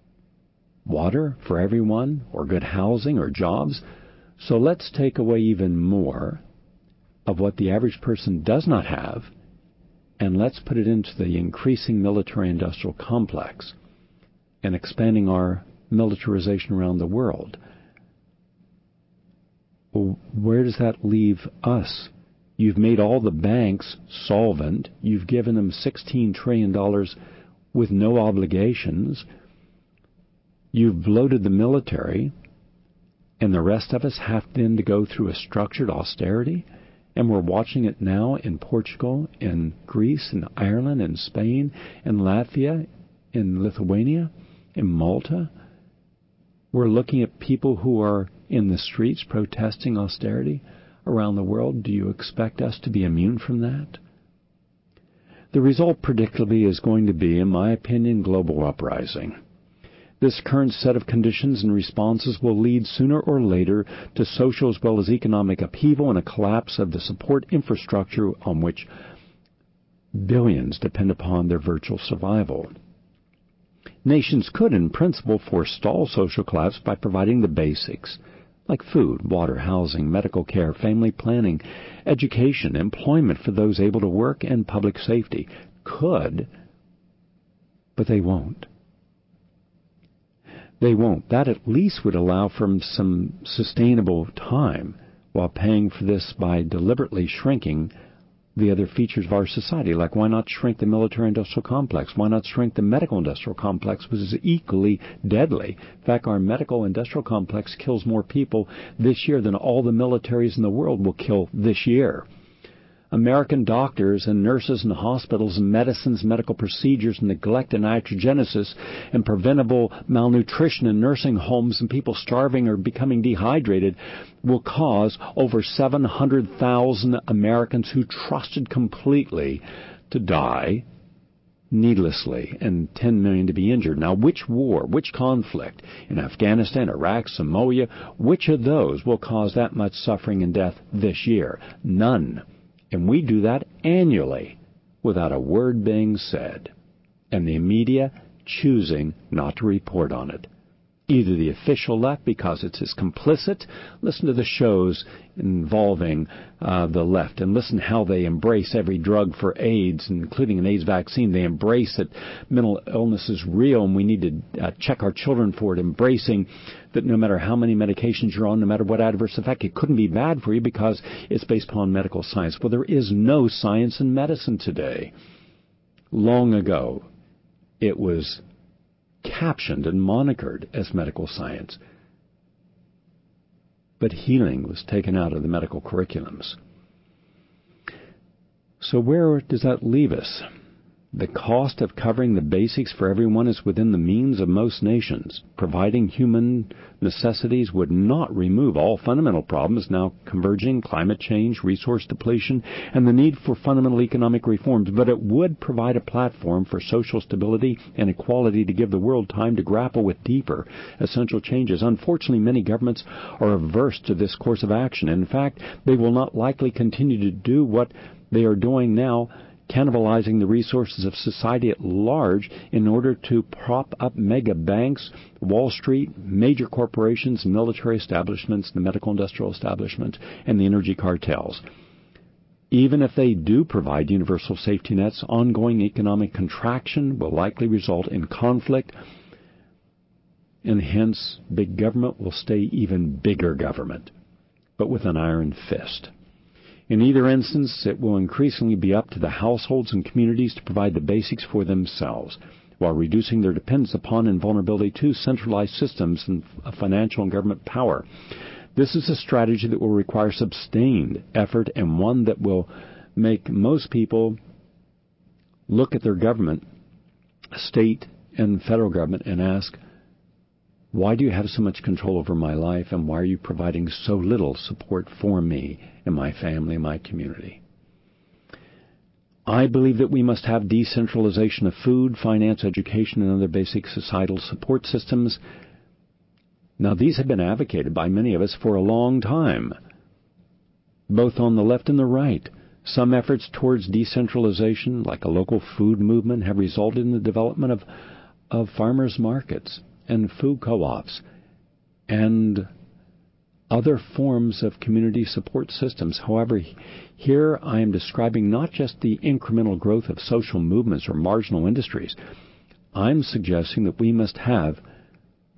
water for everyone, or good housing or jobs, so let's take away even more of what the average person does not have, and let's put it into the increasing military-industrial complex and expanding our militarization around the world. Well, where does that leave us? You've made all the banks solvent. You've given them $16 trillion with no obligations. You've bloated the military. And the rest of us have then to go through a structured austerity. And we're watching it now in Portugal, in Greece, in Ireland, in Spain, in Latvia, in Lithuania, in Malta. We're looking at people who are in the streets protesting austerity around the world. Do you expect us to be immune from that? The result, predictably, is going to be, in my opinion, global uprising. This current set of conditions and responses will lead sooner or later to social as well as economic upheaval and a collapse of the support infrastructure on which billions depend upon their virtual survival. Nations could, in principle, forestall social collapse by providing the basics, like food, water, housing, medical care, family planning, education, employment for those able to work, and public safety. Could, but they won't. They won't. That at least would allow for some sustainable time while paying for this by deliberately shrinking the other features of our society. Like, why not shrink the military-industrial complex? Why not shrink the medical-industrial complex, which is equally deadly? In fact, our medical-industrial complex kills more people this year than all the militaries in the world will kill this year. American doctors and nurses in hospitals and medicines, medical procedures, neglect and iatrogenesis, and preventable malnutrition in nursing homes and people starving or becoming dehydrated will cause over 700,000 Americans who trusted completely to die needlessly and 10 million to be injured. Now, which war, which conflict in Afghanistan, Iraq, Somalia, which of those will cause that much suffering and death this year? None. And we do that annually without a word being said, and the media choosing not to report on it. Either the official left, because it's as complicit. Listen to the shows involving the left and listen how they embrace every drug for AIDS, including an AIDS vaccine. They embrace that mental illness is real and we need to check our children for it, embracing that no matter how many medications you're on, no matter what adverse effect, it couldn't be bad for you because it's based upon medical science. Well, there is no science in medicine today. Long ago, it was captioned and monikered as medical science. But healing was taken out of the medical curriculums. So where does that leave us? The cost of covering the basics for everyone is within the means of most nations. Providing human necessities would not remove all fundamental problems now converging, climate change, resource depletion, and the need for fundamental economic reforms, but it would provide a platform for social stability and equality to give the world time to grapple with deeper essential changes. Unfortunately, many governments are averse to this course of action. In fact, they will not likely continue to do what they are doing now, cannibalizing the resources of society at large in order to prop up mega banks, Wall Street, major corporations, military establishments, the medical industrial establishment, and the energy cartels. Even if they do provide universal safety nets, ongoing economic contraction will likely result in conflict, and hence big government will stay even bigger government, but with an iron fist. In either instance, it will increasingly be up to the households and communities to provide the basics for themselves, while reducing their dependence upon and vulnerability to centralized systems and financial and government power. This is a strategy that will require sustained effort and one that will make most people look at their government, state and federal government, and ask, why do you have so much control over my life, and why are you providing so little support for me and my family and my community? I believe that we must have decentralization of food, finance, education, and other basic societal support systems. Now, these have been advocated by many of us for a long time, both on the left and the right. Some efforts towards decentralization, like a local food movement, have resulted in the development of farmers' markets and food co-ops and other forms of community support systems. However, here I am describing not just the incremental growth of social movements or marginal industries. I'm suggesting that we must have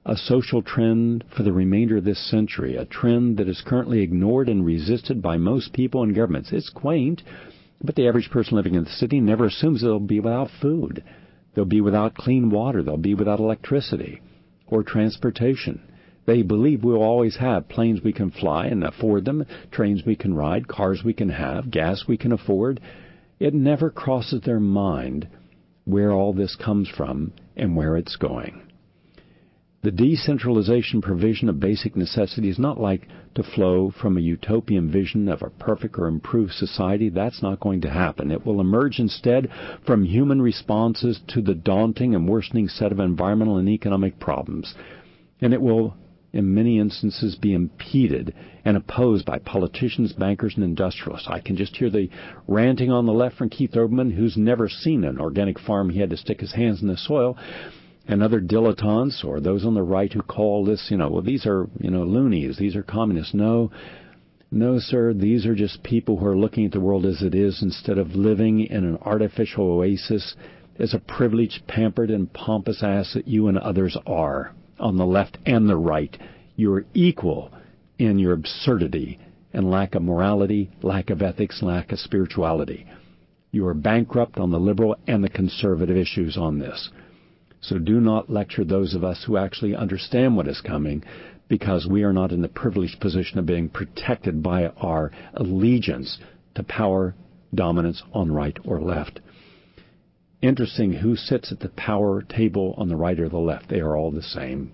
a social trend for the remainder of this century, a trend that is currently ignored and resisted by most people and governments. It's quaint, but the average person living in the city never assumes they'll be without food. They'll be without clean water. They'll be without electricity or transportation. They believe we'll always have planes we can fly and afford them, trains we can ride, cars we can have, gas we can afford. It never crosses their mind where all this comes from and where it's going. The decentralization provision of basic necessity is not like to flow from a utopian vision of a perfect or improved society. That's not going to happen. It will emerge instead from human responses to the daunting and worsening set of environmental and economic problems. And it will, in many instances, be impeded and opposed by politicians, bankers, and industrialists. I can just hear the ranting on the left from Keith Olbermann, who's never seen an organic farm. He had to stick his hands in the soil. And other dilettantes, or those on the right who call this, well, these are, loonies, these are communists. No, sir, these are just people who are looking at the world as it is instead of living in an artificial oasis as a privileged, pampered, and pompous ass that you and others are, on the left and the right. You're equal in your absurdity and lack of morality, lack of ethics, lack of spirituality. You are bankrupt on the liberal and the conservative issues on this. So do not lecture those of us who actually understand what is coming, because we are not in the privileged position of being protected by our allegiance to power dominance on right or left. Interesting who sits at the power table on the right or the left. They are all the same.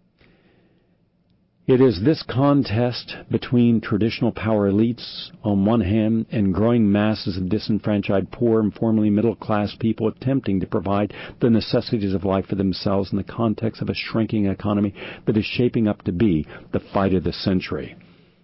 It is this contest between traditional power elites on one hand and growing masses of disenfranchised, poor, and formerly middle-class people attempting to provide the necessities of life for themselves in the context of a shrinking economy that is shaping up to be the fight of the century.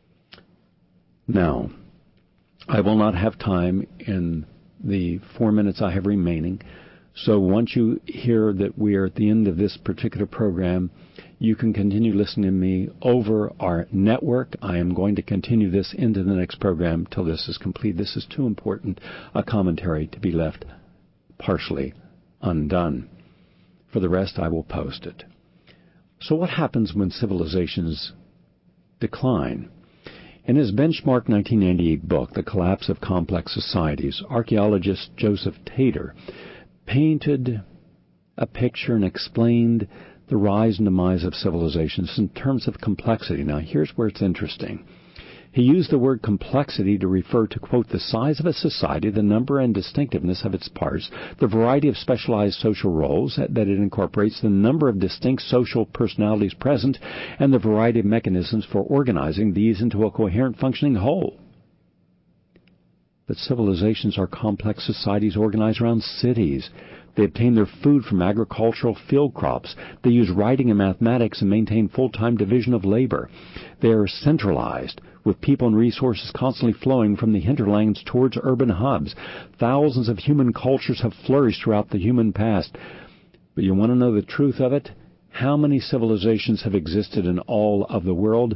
Now, I will not have time in the 4 minutes I have remaining, so once you hear that we are at the end of this particular program, you can continue listening to me over our network. I am going to continue this into the next program till this is complete. This is too important a commentary to be left partially undone. For the rest, I will post it. So what happens when civilizations decline? In his benchmark 1998 book, The Collapse of Complex Societies, archaeologist Joseph Tater painted a picture and explained the rise and demise of civilizations in terms of complexity. Now, here's where it's interesting. He used the word complexity to refer to, quote, the size of a society, the number and distinctiveness of its parts, the variety of specialized social roles that it incorporates, the number of distinct social personalities present, and the variety of mechanisms for organizing these into a coherent functioning whole. But civilizations are complex societies organized around cities. They obtain their food from agricultural field crops. They use writing and mathematics and maintain full-time division of labor. They are centralized, with people and resources constantly flowing from the hinterlands towards urban hubs. Thousands of human cultures have flourished throughout the human past. But you want to know the truth of it? How many civilizations have existed in all of the world?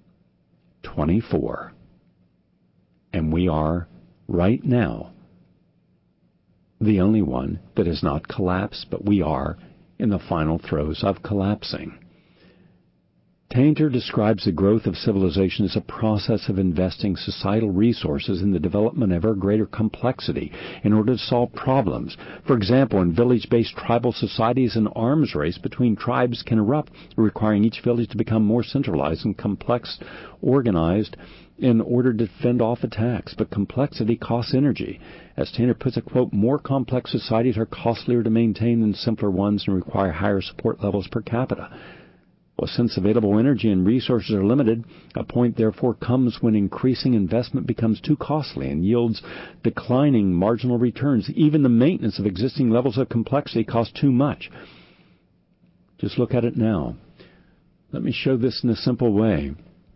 24. And we are, right now, the only one that has not collapsed, but we are in the final throes of collapsing. Tainter describes the growth of civilization as a process of investing societal resources in the development of ever greater complexity in order to solve problems. For example, in village-based tribal societies, an arms race between tribes can erupt, requiring each village to become more centralized and complex, organized, in order to fend off attacks. But complexity costs energy. As Tainter puts it, quote, more complex societies are costlier to maintain than simpler ones and require higher support levels per capita. Well, since available energy and resources are limited, a point therefore comes when increasing investment becomes too costly and yields declining marginal returns. Even the maintenance of existing levels of complexity costs too much. Just look at it now. Let me show this in a simple way.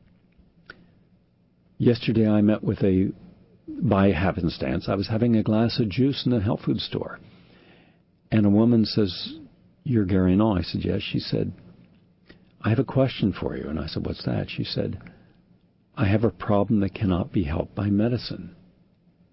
Yesterday I met with by happenstance, I was having a glass of juice in a health food store. And a woman says, "You're Gary Null?" I said, "Yes." She said, "I have a question for you." And I said, "What's that?" She said, "I have a problem that cannot be helped by medicine."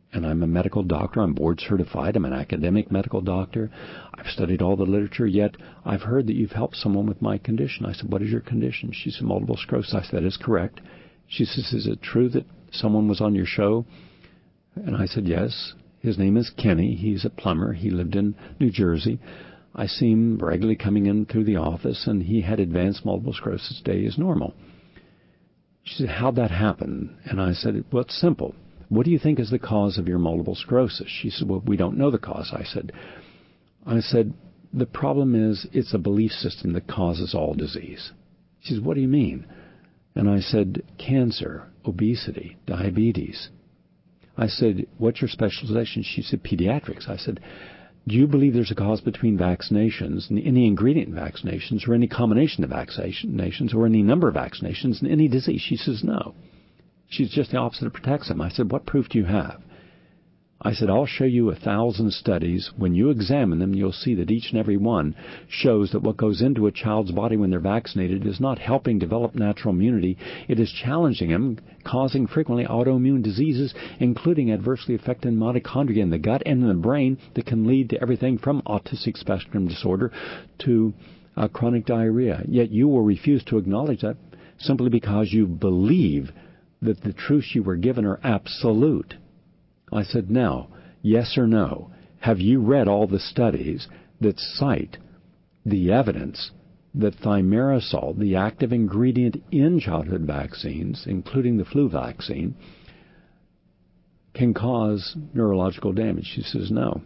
And I'm a medical doctor. I'm board certified. I'm an academic medical doctor. I've studied all the literature, yet I've heard that you've helped someone with my condition. I said, what is your condition? She said, multiple sclerosis. I said, that is correct. She says, is it true that someone was on your show? And I said, yes. His name is Kenny. He's a plumber. He lived in New Jersey. I see him regularly coming in through the office, and he had advanced multiple sclerosis day as normal. She said, how'd that happen? And I said, well, it's simple. What do you think is the cause of your multiple sclerosis? She said, well, we don't know the cause. I said, the problem is it's a belief system that causes all disease. She said, what do you mean? And I said, cancer, obesity, diabetes. I said, what's your specialization? She said, pediatrics. I said, do you believe there's a cause between vaccinations and any ingredient in vaccinations or any combination of vaccinations or any number of vaccinations and any disease? She says, no. She's just the opposite of protects them. I said, what proof do you have? I said, I'll show you 1,000 studies. When you examine them, you'll see that each and every one shows that what goes into a child's body when they're vaccinated is not helping develop natural immunity. It is challenging them, causing frequently autoimmune diseases, including adversely affecting mitochondria in the gut and in the brain that can lead to everything from autistic spectrum disorder to chronic diarrhea. Yet you will refuse to acknowledge that simply because you believe that the truths you were given are absolute. I said, now, yes or no, have you read all the studies that cite the evidence that thimerosal, the active ingredient in childhood vaccines, including the flu vaccine, can cause neurological damage? She says, no.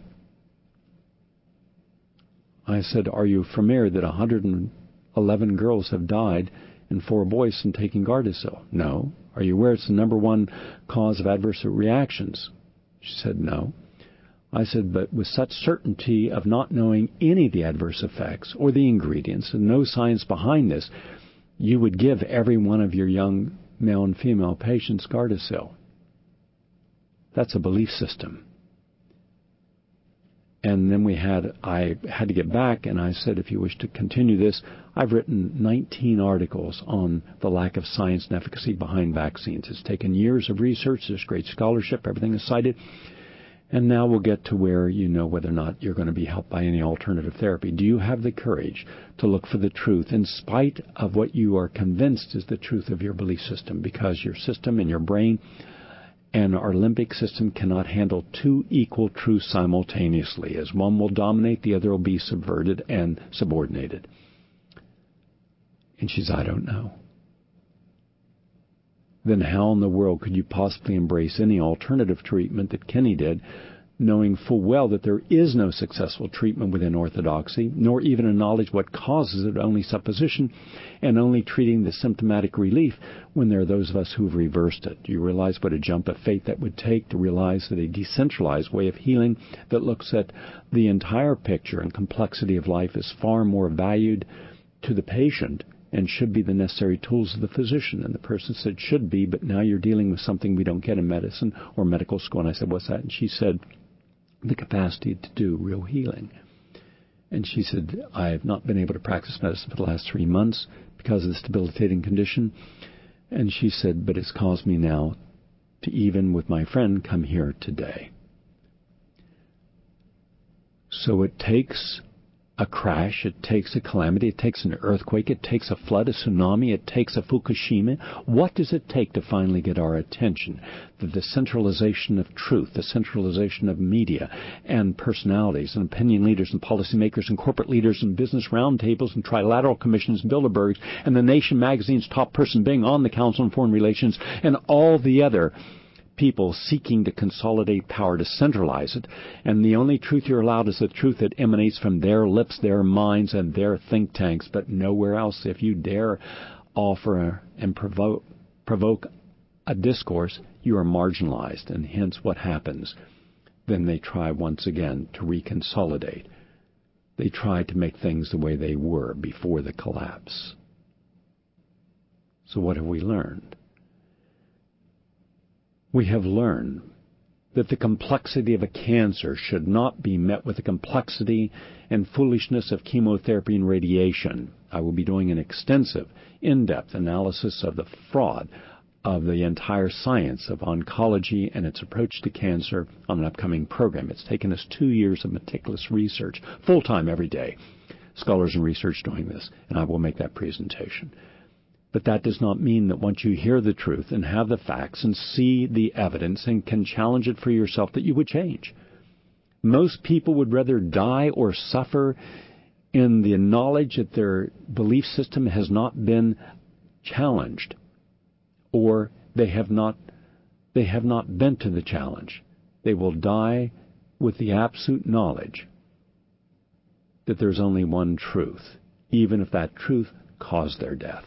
I said, are you familiar that 111 girls have died and 4 boys from taking Gardasil? No. Are you aware it's the number one cause of adverse reactions? She said, no. I said, but with such certainty of not knowing any of the adverse effects or the ingredients and no science behind this, you would give every one of your young male and female patients Gardasil. That's a belief system. And then I had to get back, and I said, if you wish to continue this, I've written 19 articles on the lack of science and efficacy behind vaccines. It's taken years of research. There's great scholarship. Everything is cited. And now we'll get to where you know whether or not you're going to be helped by any alternative therapy. Do you have the courage to look for the truth in spite of what you are convinced is the truth of your belief system? Because your system and your brain and our limbic system cannot handle 2 equal truths simultaneously. As one will dominate, the other will be subverted and subordinated. And she says, I don't know. Then how in the world could you possibly embrace any alternative treatment that Kenny did, knowing full well that there is no successful treatment within orthodoxy, nor even a knowledge what causes it, only supposition, and only treating the symptomatic relief when there are those of us who have reversed it? Do you realize what a jump of faith that would take to realize that a decentralized way of healing that looks at the entire picture and complexity of life is far more valued to the patient and should be the necessary tools of the physician? And the person said, should be, but now you're dealing with something we don't get in medicine or medical school. And I said, what's that? And she said, the capacity to do real healing. And she said, I've not been able to practice medicine for the last 3 months because of this debilitating condition. And she said, but it's caused me now to even with my friend come here today. So it takes a crash, it takes a calamity, it takes an earthquake, it takes a flood, a tsunami, it takes a Fukushima. What does it take to finally get our attention? The decentralization of truth, the centralization of media and personalities and opinion leaders and policymakers and corporate leaders and business roundtables and trilateral commissions and Bilderbergs and the Nation magazine's top person being on the Council on Foreign Relations and all the other people seeking to consolidate power, to centralize it. And the only truth you're allowed is the truth that emanates from their lips, their minds, and their think tanks, but nowhere else. If you dare offer and provoke a discourse, you are marginalized. And hence what happens? Then they try once again to reconsolidate. They try to make things the way they were before the collapse. So what have we learned? We have learned that the complexity of a cancer should not be met with the complexity and foolishness of chemotherapy and radiation. I will be doing an extensive, in-depth analysis of the fraud of the entire science of oncology and its approach to cancer on an upcoming program. It's taken us 2 years of meticulous research, full-time every day, scholars and research doing this, and I will make that presentation. But that does not mean that once you hear the truth and have the facts and see the evidence and can challenge it for yourself that you would change. Most people would rather die or suffer in the knowledge that their belief system has not been challenged, or they have not bent to the challenge. They will die with the absolute knowledge that there's only one truth, even if that truth caused their death.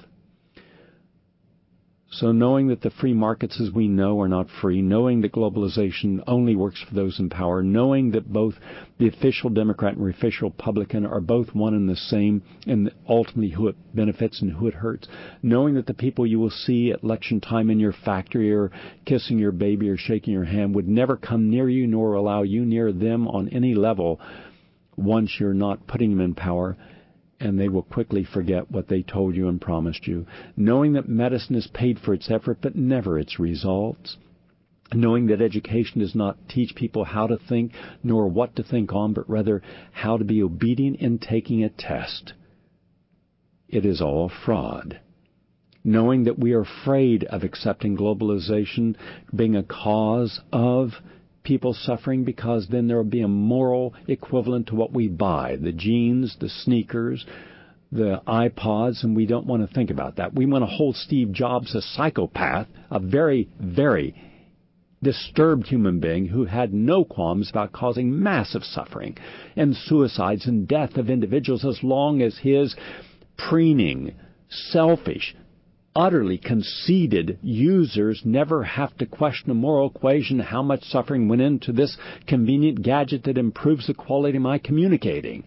So knowing that the free markets as we know are not free, knowing that globalization only works for those in power, knowing that both the official Democrat and the official Republican are both one and the same, and ultimately who it benefits and who it hurts, knowing that the people you will see at election time in your factory or kissing your baby or shaking your hand would never come near you nor allow you near them on any level once you're not putting them in power, and they will quickly forget what they told you and promised you. Knowing that medicine is paid for its effort, but never its results. Knowing that education does not teach people how to think, nor what to think on, but rather how to be obedient in taking a test. It is all fraud. Knowing that we are afraid of accepting globalization being a cause of people suffering, because then there will be a moral equivalent to what we buy, the jeans, the sneakers, the iPods, and we don't want to think about that. We want to hold Steve Jobs a psychopath, a very, very disturbed human being who had no qualms about causing massive suffering and suicides and death of individuals, as long as his preening, selfish, utterly conceited users never have to question a moral equation, how much suffering went into this convenient gadget that improves the quality of my communicating.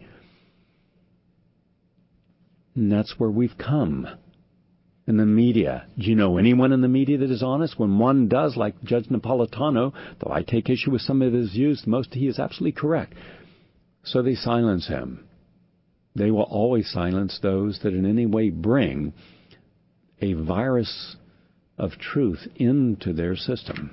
And that's where we've come. In the media, do you know anyone in the media that is honest? When one does, like Judge Napolitano, though I take issue with some of his views, he is absolutely correct. So they silence him. They will always silence those that in any way bring a virus of truth into their system.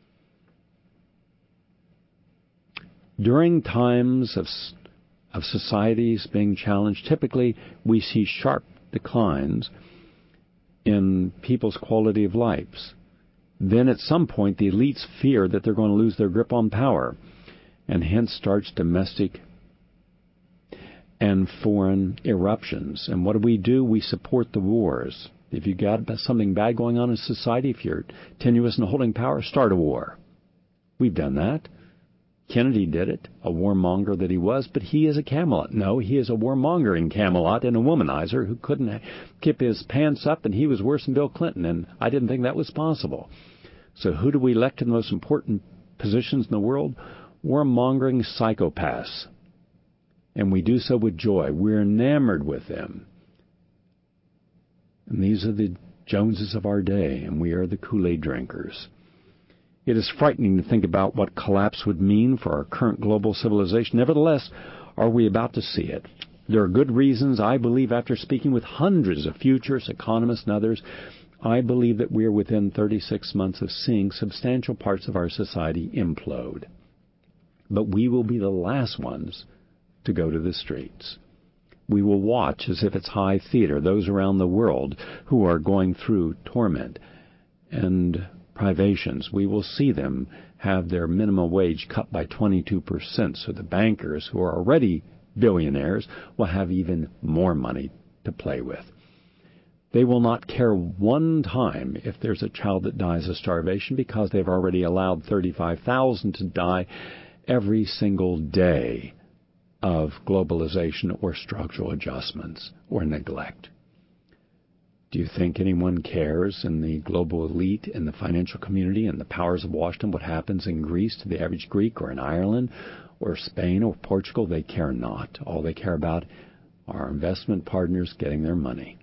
During times of societies being challenged, typically we see sharp declines in people's quality of lives. Then at some point the elites fear that they're going to lose their grip on power, and hence starts domestic and foreign eruptions. And what do? We support the wars. If you've got something bad going on in society, if you're tenuous and holding power, start a war. We've done that. Kennedy did it, a warmonger that he was, but he is a Camelot. No, he is a warmongering Camelot and a womanizer who couldn't keep his pants up, and he was worse than Bill Clinton, and I didn't think that was possible. So who do we elect in the most important positions in the world? Warmongering psychopaths. And we do so with joy. We're enamored with them. And these are the Joneses of our day, and we are the Kool-Aid drinkers. It is frightening to think about what collapse would mean for our current global civilization. Nevertheless, are we about to see it? There are good reasons. I believe, after speaking with hundreds of futurists, economists, and others, I believe that we are within 36 months of seeing substantial parts of our society implode. But we will be the last ones to go to the streets. We will watch as if it's high theater, those around the world who are going through torment and privations. We will see them have their minimum wage cut by 22%, so the bankers, who are already billionaires, will have even more money to play with. They will not care one time if there's a child that dies of starvation, because they've already allowed 35,000 to die every single day of globalization or structural adjustments or neglect. Do you think anyone cares in the global elite, in the financial community, and the powers of Washington what happens in Greece to the average Greek, or in Ireland or Spain or Portugal? They care not. All they care about are investment partners getting their money.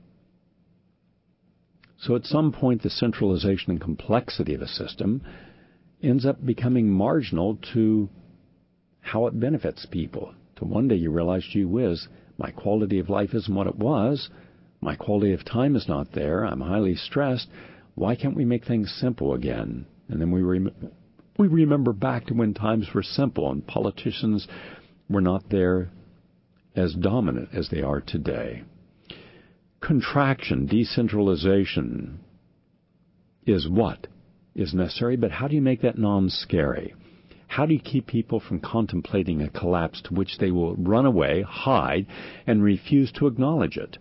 So at some point the centralization and complexity of a system ends up becoming marginal to how it benefits people. To one day you realize, gee whiz, my quality of life isn't what it was. My quality of time is not there. I'm highly stressed. Why can't we make things simple again? And then we remember back to when times were simple and politicians were not there as dominant as they are today. Contraction, decentralization is what is necessary, but how do you make that non-scary? How do you keep people from contemplating a collapse to which they will run away, hide, and refuse to acknowledge it?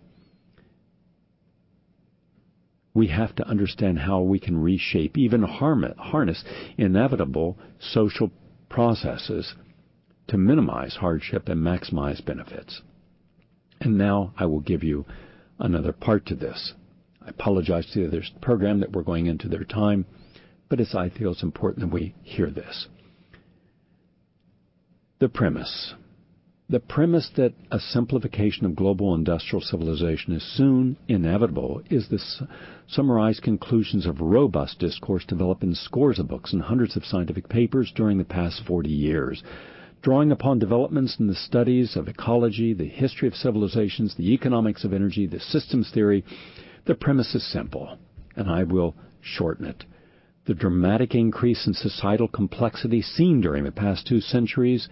We have to understand how we can reshape, even harness inevitable social processes to minimize hardship and maximize benefits. And now I will give you another part to this. I apologize to the other program that we're going into their time, but I feel it's important that we hear this. The premise that a simplification of global industrial civilization is soon inevitable is the summarized conclusions of robust discourse developed in scores of books and hundreds of scientific papers during the past 40 years. Drawing upon developments in the studies of ecology, the history of civilizations, the economics of energy, the systems theory, the premise is simple, and I will shorten it. The dramatic increase in societal complexity seen during the past 2 centuries,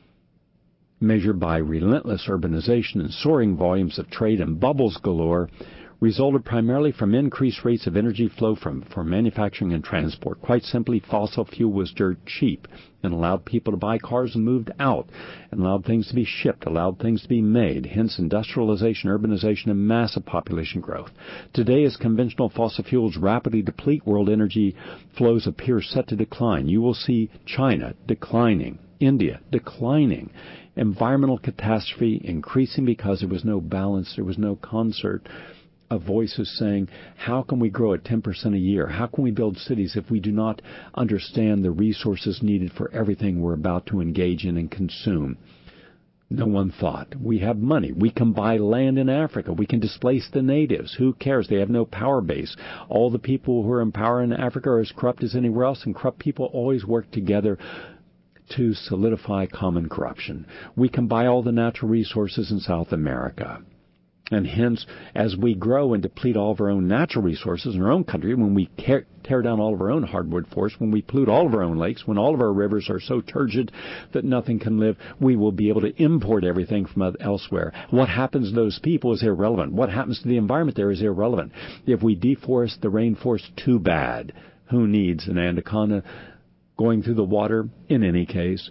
measured by relentless urbanization and soaring volumes of trade and bubbles galore, resulted primarily from increased rates of energy flow for manufacturing and transport. Quite simply, fossil fuel was dirt cheap and allowed people to buy cars and moved out, and allowed things to be shipped, allowed things to be made, hence industrialization, urbanization, and massive population growth. Today, as conventional fossil fuels rapidly deplete, world energy flows appear set to decline. You will see China declining, India declining, environmental catastrophe increasing because there was no balance, there was no concert of voices saying, how can we grow at 10% a year? How can we build cities if we do not understand the resources needed for everything we're about to engage in and consume? No one thought. We have money. We can buy land in Africa. We can displace the natives. Who cares? They have no power base. All the people who are in power in Africa are as corrupt as anywhere else, and corrupt people always work together to solidify common corruption. We can buy all the natural resources in South America. And hence, as we grow and deplete all of our own natural resources in our own country, when we tear down all of our own hardwood forests, when we pollute all of our own lakes, when all of our rivers are so turgid that nothing can live, we will be able to import everything from elsewhere. What happens to those people is irrelevant. What happens to the environment there is irrelevant. If we deforest the rainforest, too bad. Who needs an anaconda going through the water in any case?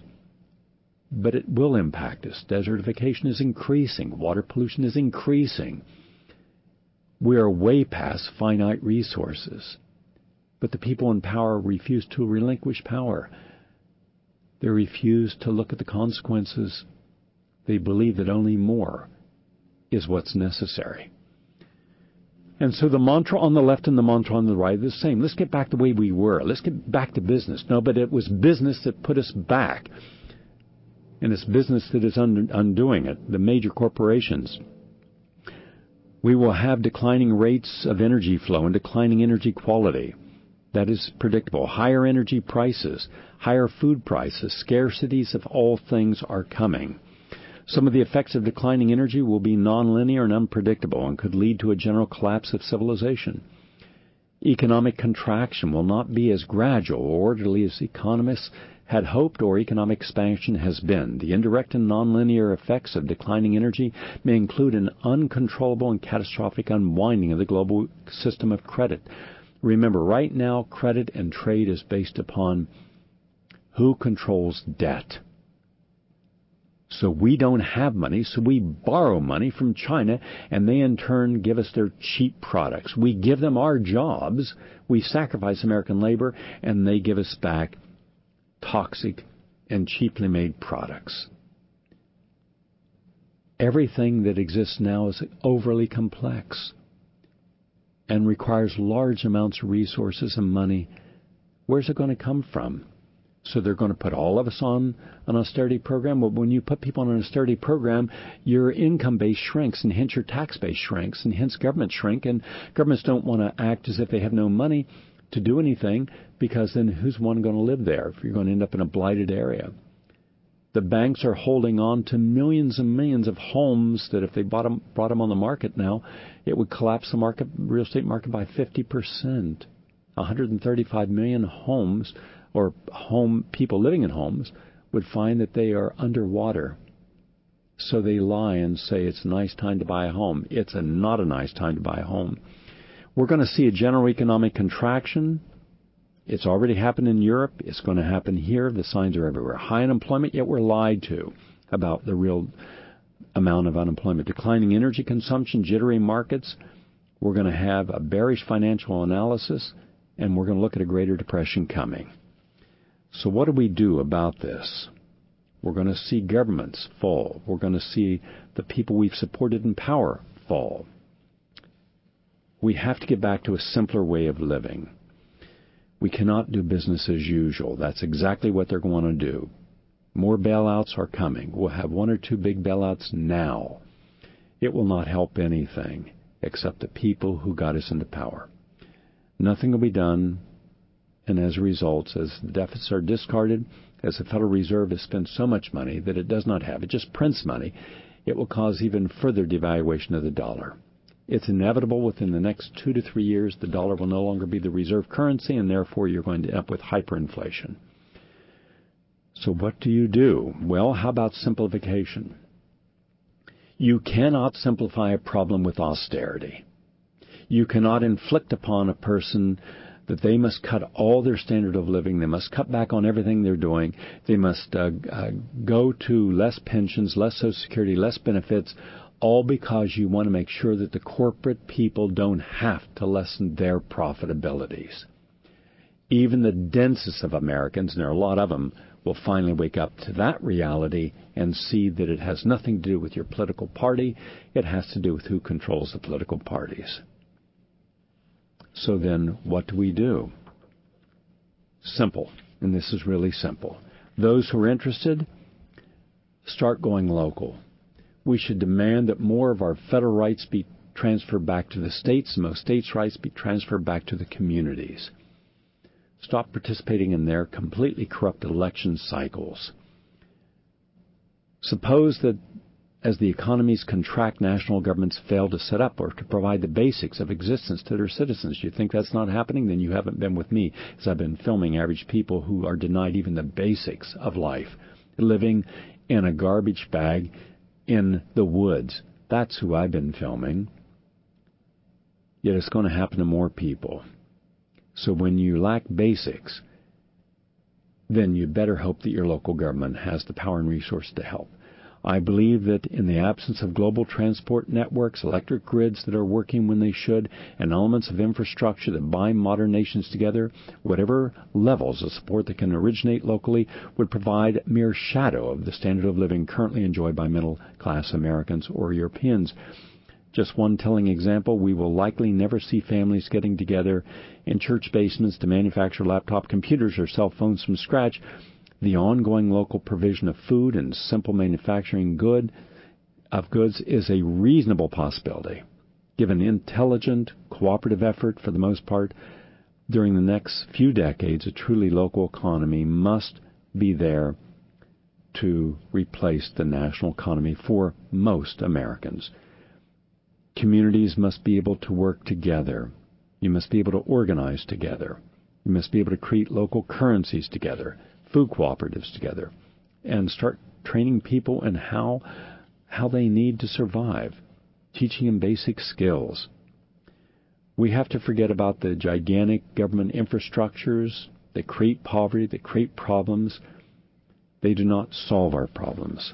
But it will impact us. Desertification is increasing. Water pollution is increasing. We are way past finite resources. But the people in power refuse to relinquish power. They refuse to look at the consequences. They believe that only more is what's necessary. And so the mantra on the left and the mantra on the right are the same. Let's get back the way we were. Let's get back to business. No, but it was business that put us back. And it's business that is undoing it, the major corporations. We will have declining rates of energy flow and declining energy quality. That is predictable. Higher energy prices, higher food prices, scarcities of all things are coming. Some of the effects of declining energy will be nonlinear and unpredictable and could lead to a general collapse of civilization. Economic contraction will not be as gradual or orderly as economists had hoped or economic expansion has been. The indirect and nonlinear effects of declining energy may include an uncontrollable and catastrophic unwinding of the global system of credit. Remember, right now, credit and trade is based upon who controls debt. So we don't have money, so we borrow money from China, and they in turn give us their cheap products. We give them our jobs, we sacrifice American labor, and they give us back toxic and cheaply made products. Everything that exists now is overly complex and requires large amounts of resources and money. Where's it going to come from? So they're going to put all of us on an austerity program. Well, when you put people on an austerity program, your income base shrinks, and hence your tax base shrinks, and hence governments shrink, and governments don't want to act as if they have no money to do anything, because then who's one going to live there if you're going to end up in a blighted area? The banks are holding on to millions and millions of homes that if they brought them on the market now, it would collapse the real estate market by 50%. 135 million homes or people living in homes would find that they are underwater. So they lie and say it's a nice time to buy a home. It's not a nice time to buy a home. We're going to see a general economic contraction. It's already happened in Europe. It's going to happen here. The signs are everywhere. High unemployment, yet we're lied to about the real amount of unemployment. Declining energy consumption, jittery markets. We're going to have a bearish financial analysis, and we're going to look at a greater depression coming. So what do we do about this? We're going to see governments fall. We're going to see the people we've supported in power fall. We have to get back to a simpler way of living. We cannot do business as usual. That's exactly what they're going to do. More bailouts are coming. We'll have one or two big bailouts now. It will not help anything except the people who got us into power. Nothing will be done, and as a result, as the deficits are discarded, as the Federal Reserve has spent so much money that it does not have, it just prints money, it will cause even further devaluation of the dollar. It's inevitable within the next 2 to 3 years the dollar will no longer be the reserve currency, and therefore you're going to end up with hyperinflation. So what do you do? Well, how about simplification? You cannot simplify a problem with austerity. You cannot inflict upon a person that they must cut all their standard of living. They must cut back on everything they're doing. They must go to less pensions, less Social Security, less benefits, all because you want to make sure that the corporate people don't have to lessen their profitabilities. Even the densest of Americans, and there are a lot of them, will finally wake up to that reality and see that it has nothing to do with your political party. It has to do with who controls the political parties. So then, what do we do? Simple, and this is really simple. Those who are interested, start going local. We should demand that more of our federal rights be transferred back to the states, and most states' rights be transferred back to the communities. Stop participating in their completely corrupt election cycles. Suppose that as the economies contract, national governments fail to set up or to provide the basics of existence to their citizens. You think that's not happening? Then you haven't been with me, as I've been filming average people who are denied even the basics of life, living in a garbage bag in the woods. That's who I've been filming. Yet it's going to happen to more people. So when you lack basics, then you better hope that your local government has the power and resource to help. I believe that in the absence of global transport networks, electric grids that are working when they should, and elements of infrastructure that bind modern nations together, whatever levels of support that can originate locally would provide a mere shadow of the standard of living currently enjoyed by middle-class Americans or Europeans. Just one telling example, we will likely never see families getting together in church basements to manufacture laptop computers or cell phones from scratch. The ongoing local provision of food and simple manufacturing of goods is a reasonable possibility. Given intelligent, cooperative effort for the most part, during the next few decades, a truly local economy must be there to replace the national economy for most Americans. Communities must be able to work together. You must be able to organize together. You must be able to create local currencies together, food cooperatives together, and start training people in how they need to survive, teaching them basic skills. We have to forget about the gigantic government infrastructures that create poverty, that create problems. They do not solve our problems.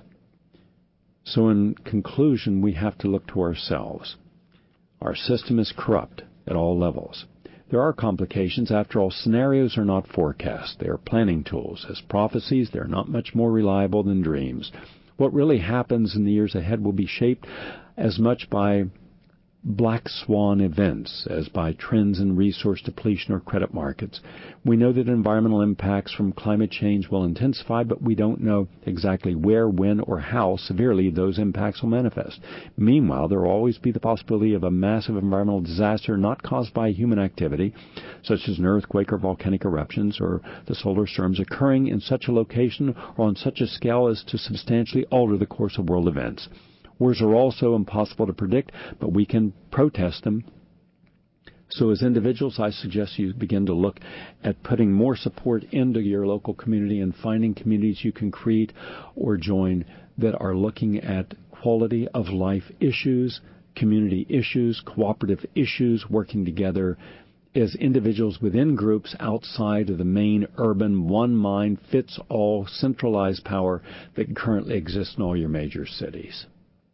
So in conclusion, we have to look to ourselves. Our system is corrupt at all levels. There are complications. After all, scenarios are not forecasts. They are planning tools. As prophecies, they are not much more reliable than dreams. What really happens in the years ahead will be shaped as much by black swan events as by trends in resource depletion or credit markets. We know that environmental impacts from climate change will intensify, but we don't know exactly where, when, or how severely those impacts will manifest. Meanwhile, there will always be the possibility of a massive environmental disaster not caused by human activity, such as an earthquake or volcanic eruptions or the solar storms occurring in such a location or on such a scale as to substantially alter the course of world events. Wars are also impossible to predict, but we can protest them. So as individuals, I suggest you begin to look at putting more support into your local community and finding communities you can create or join that are looking at quality of life issues, community issues, cooperative issues, working together as individuals within groups outside of the main urban one-mind-fits-all centralized power that currently exists in all your major cities.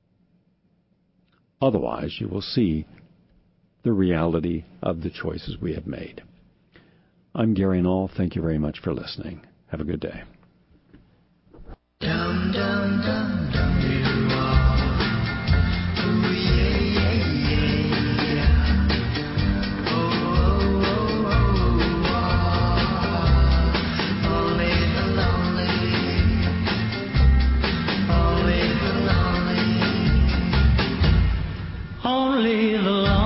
Otherwise, you will see the reality of the choices we have made. I'm Gary Null. Thank you very much for listening. Have a good day. Dum, dum, dum, dum, you are. Ooh, yeah, yeah, yeah, yeah. Oh, oh, oh, oh, oh. Only the lonely, only the lonely, only the lonely.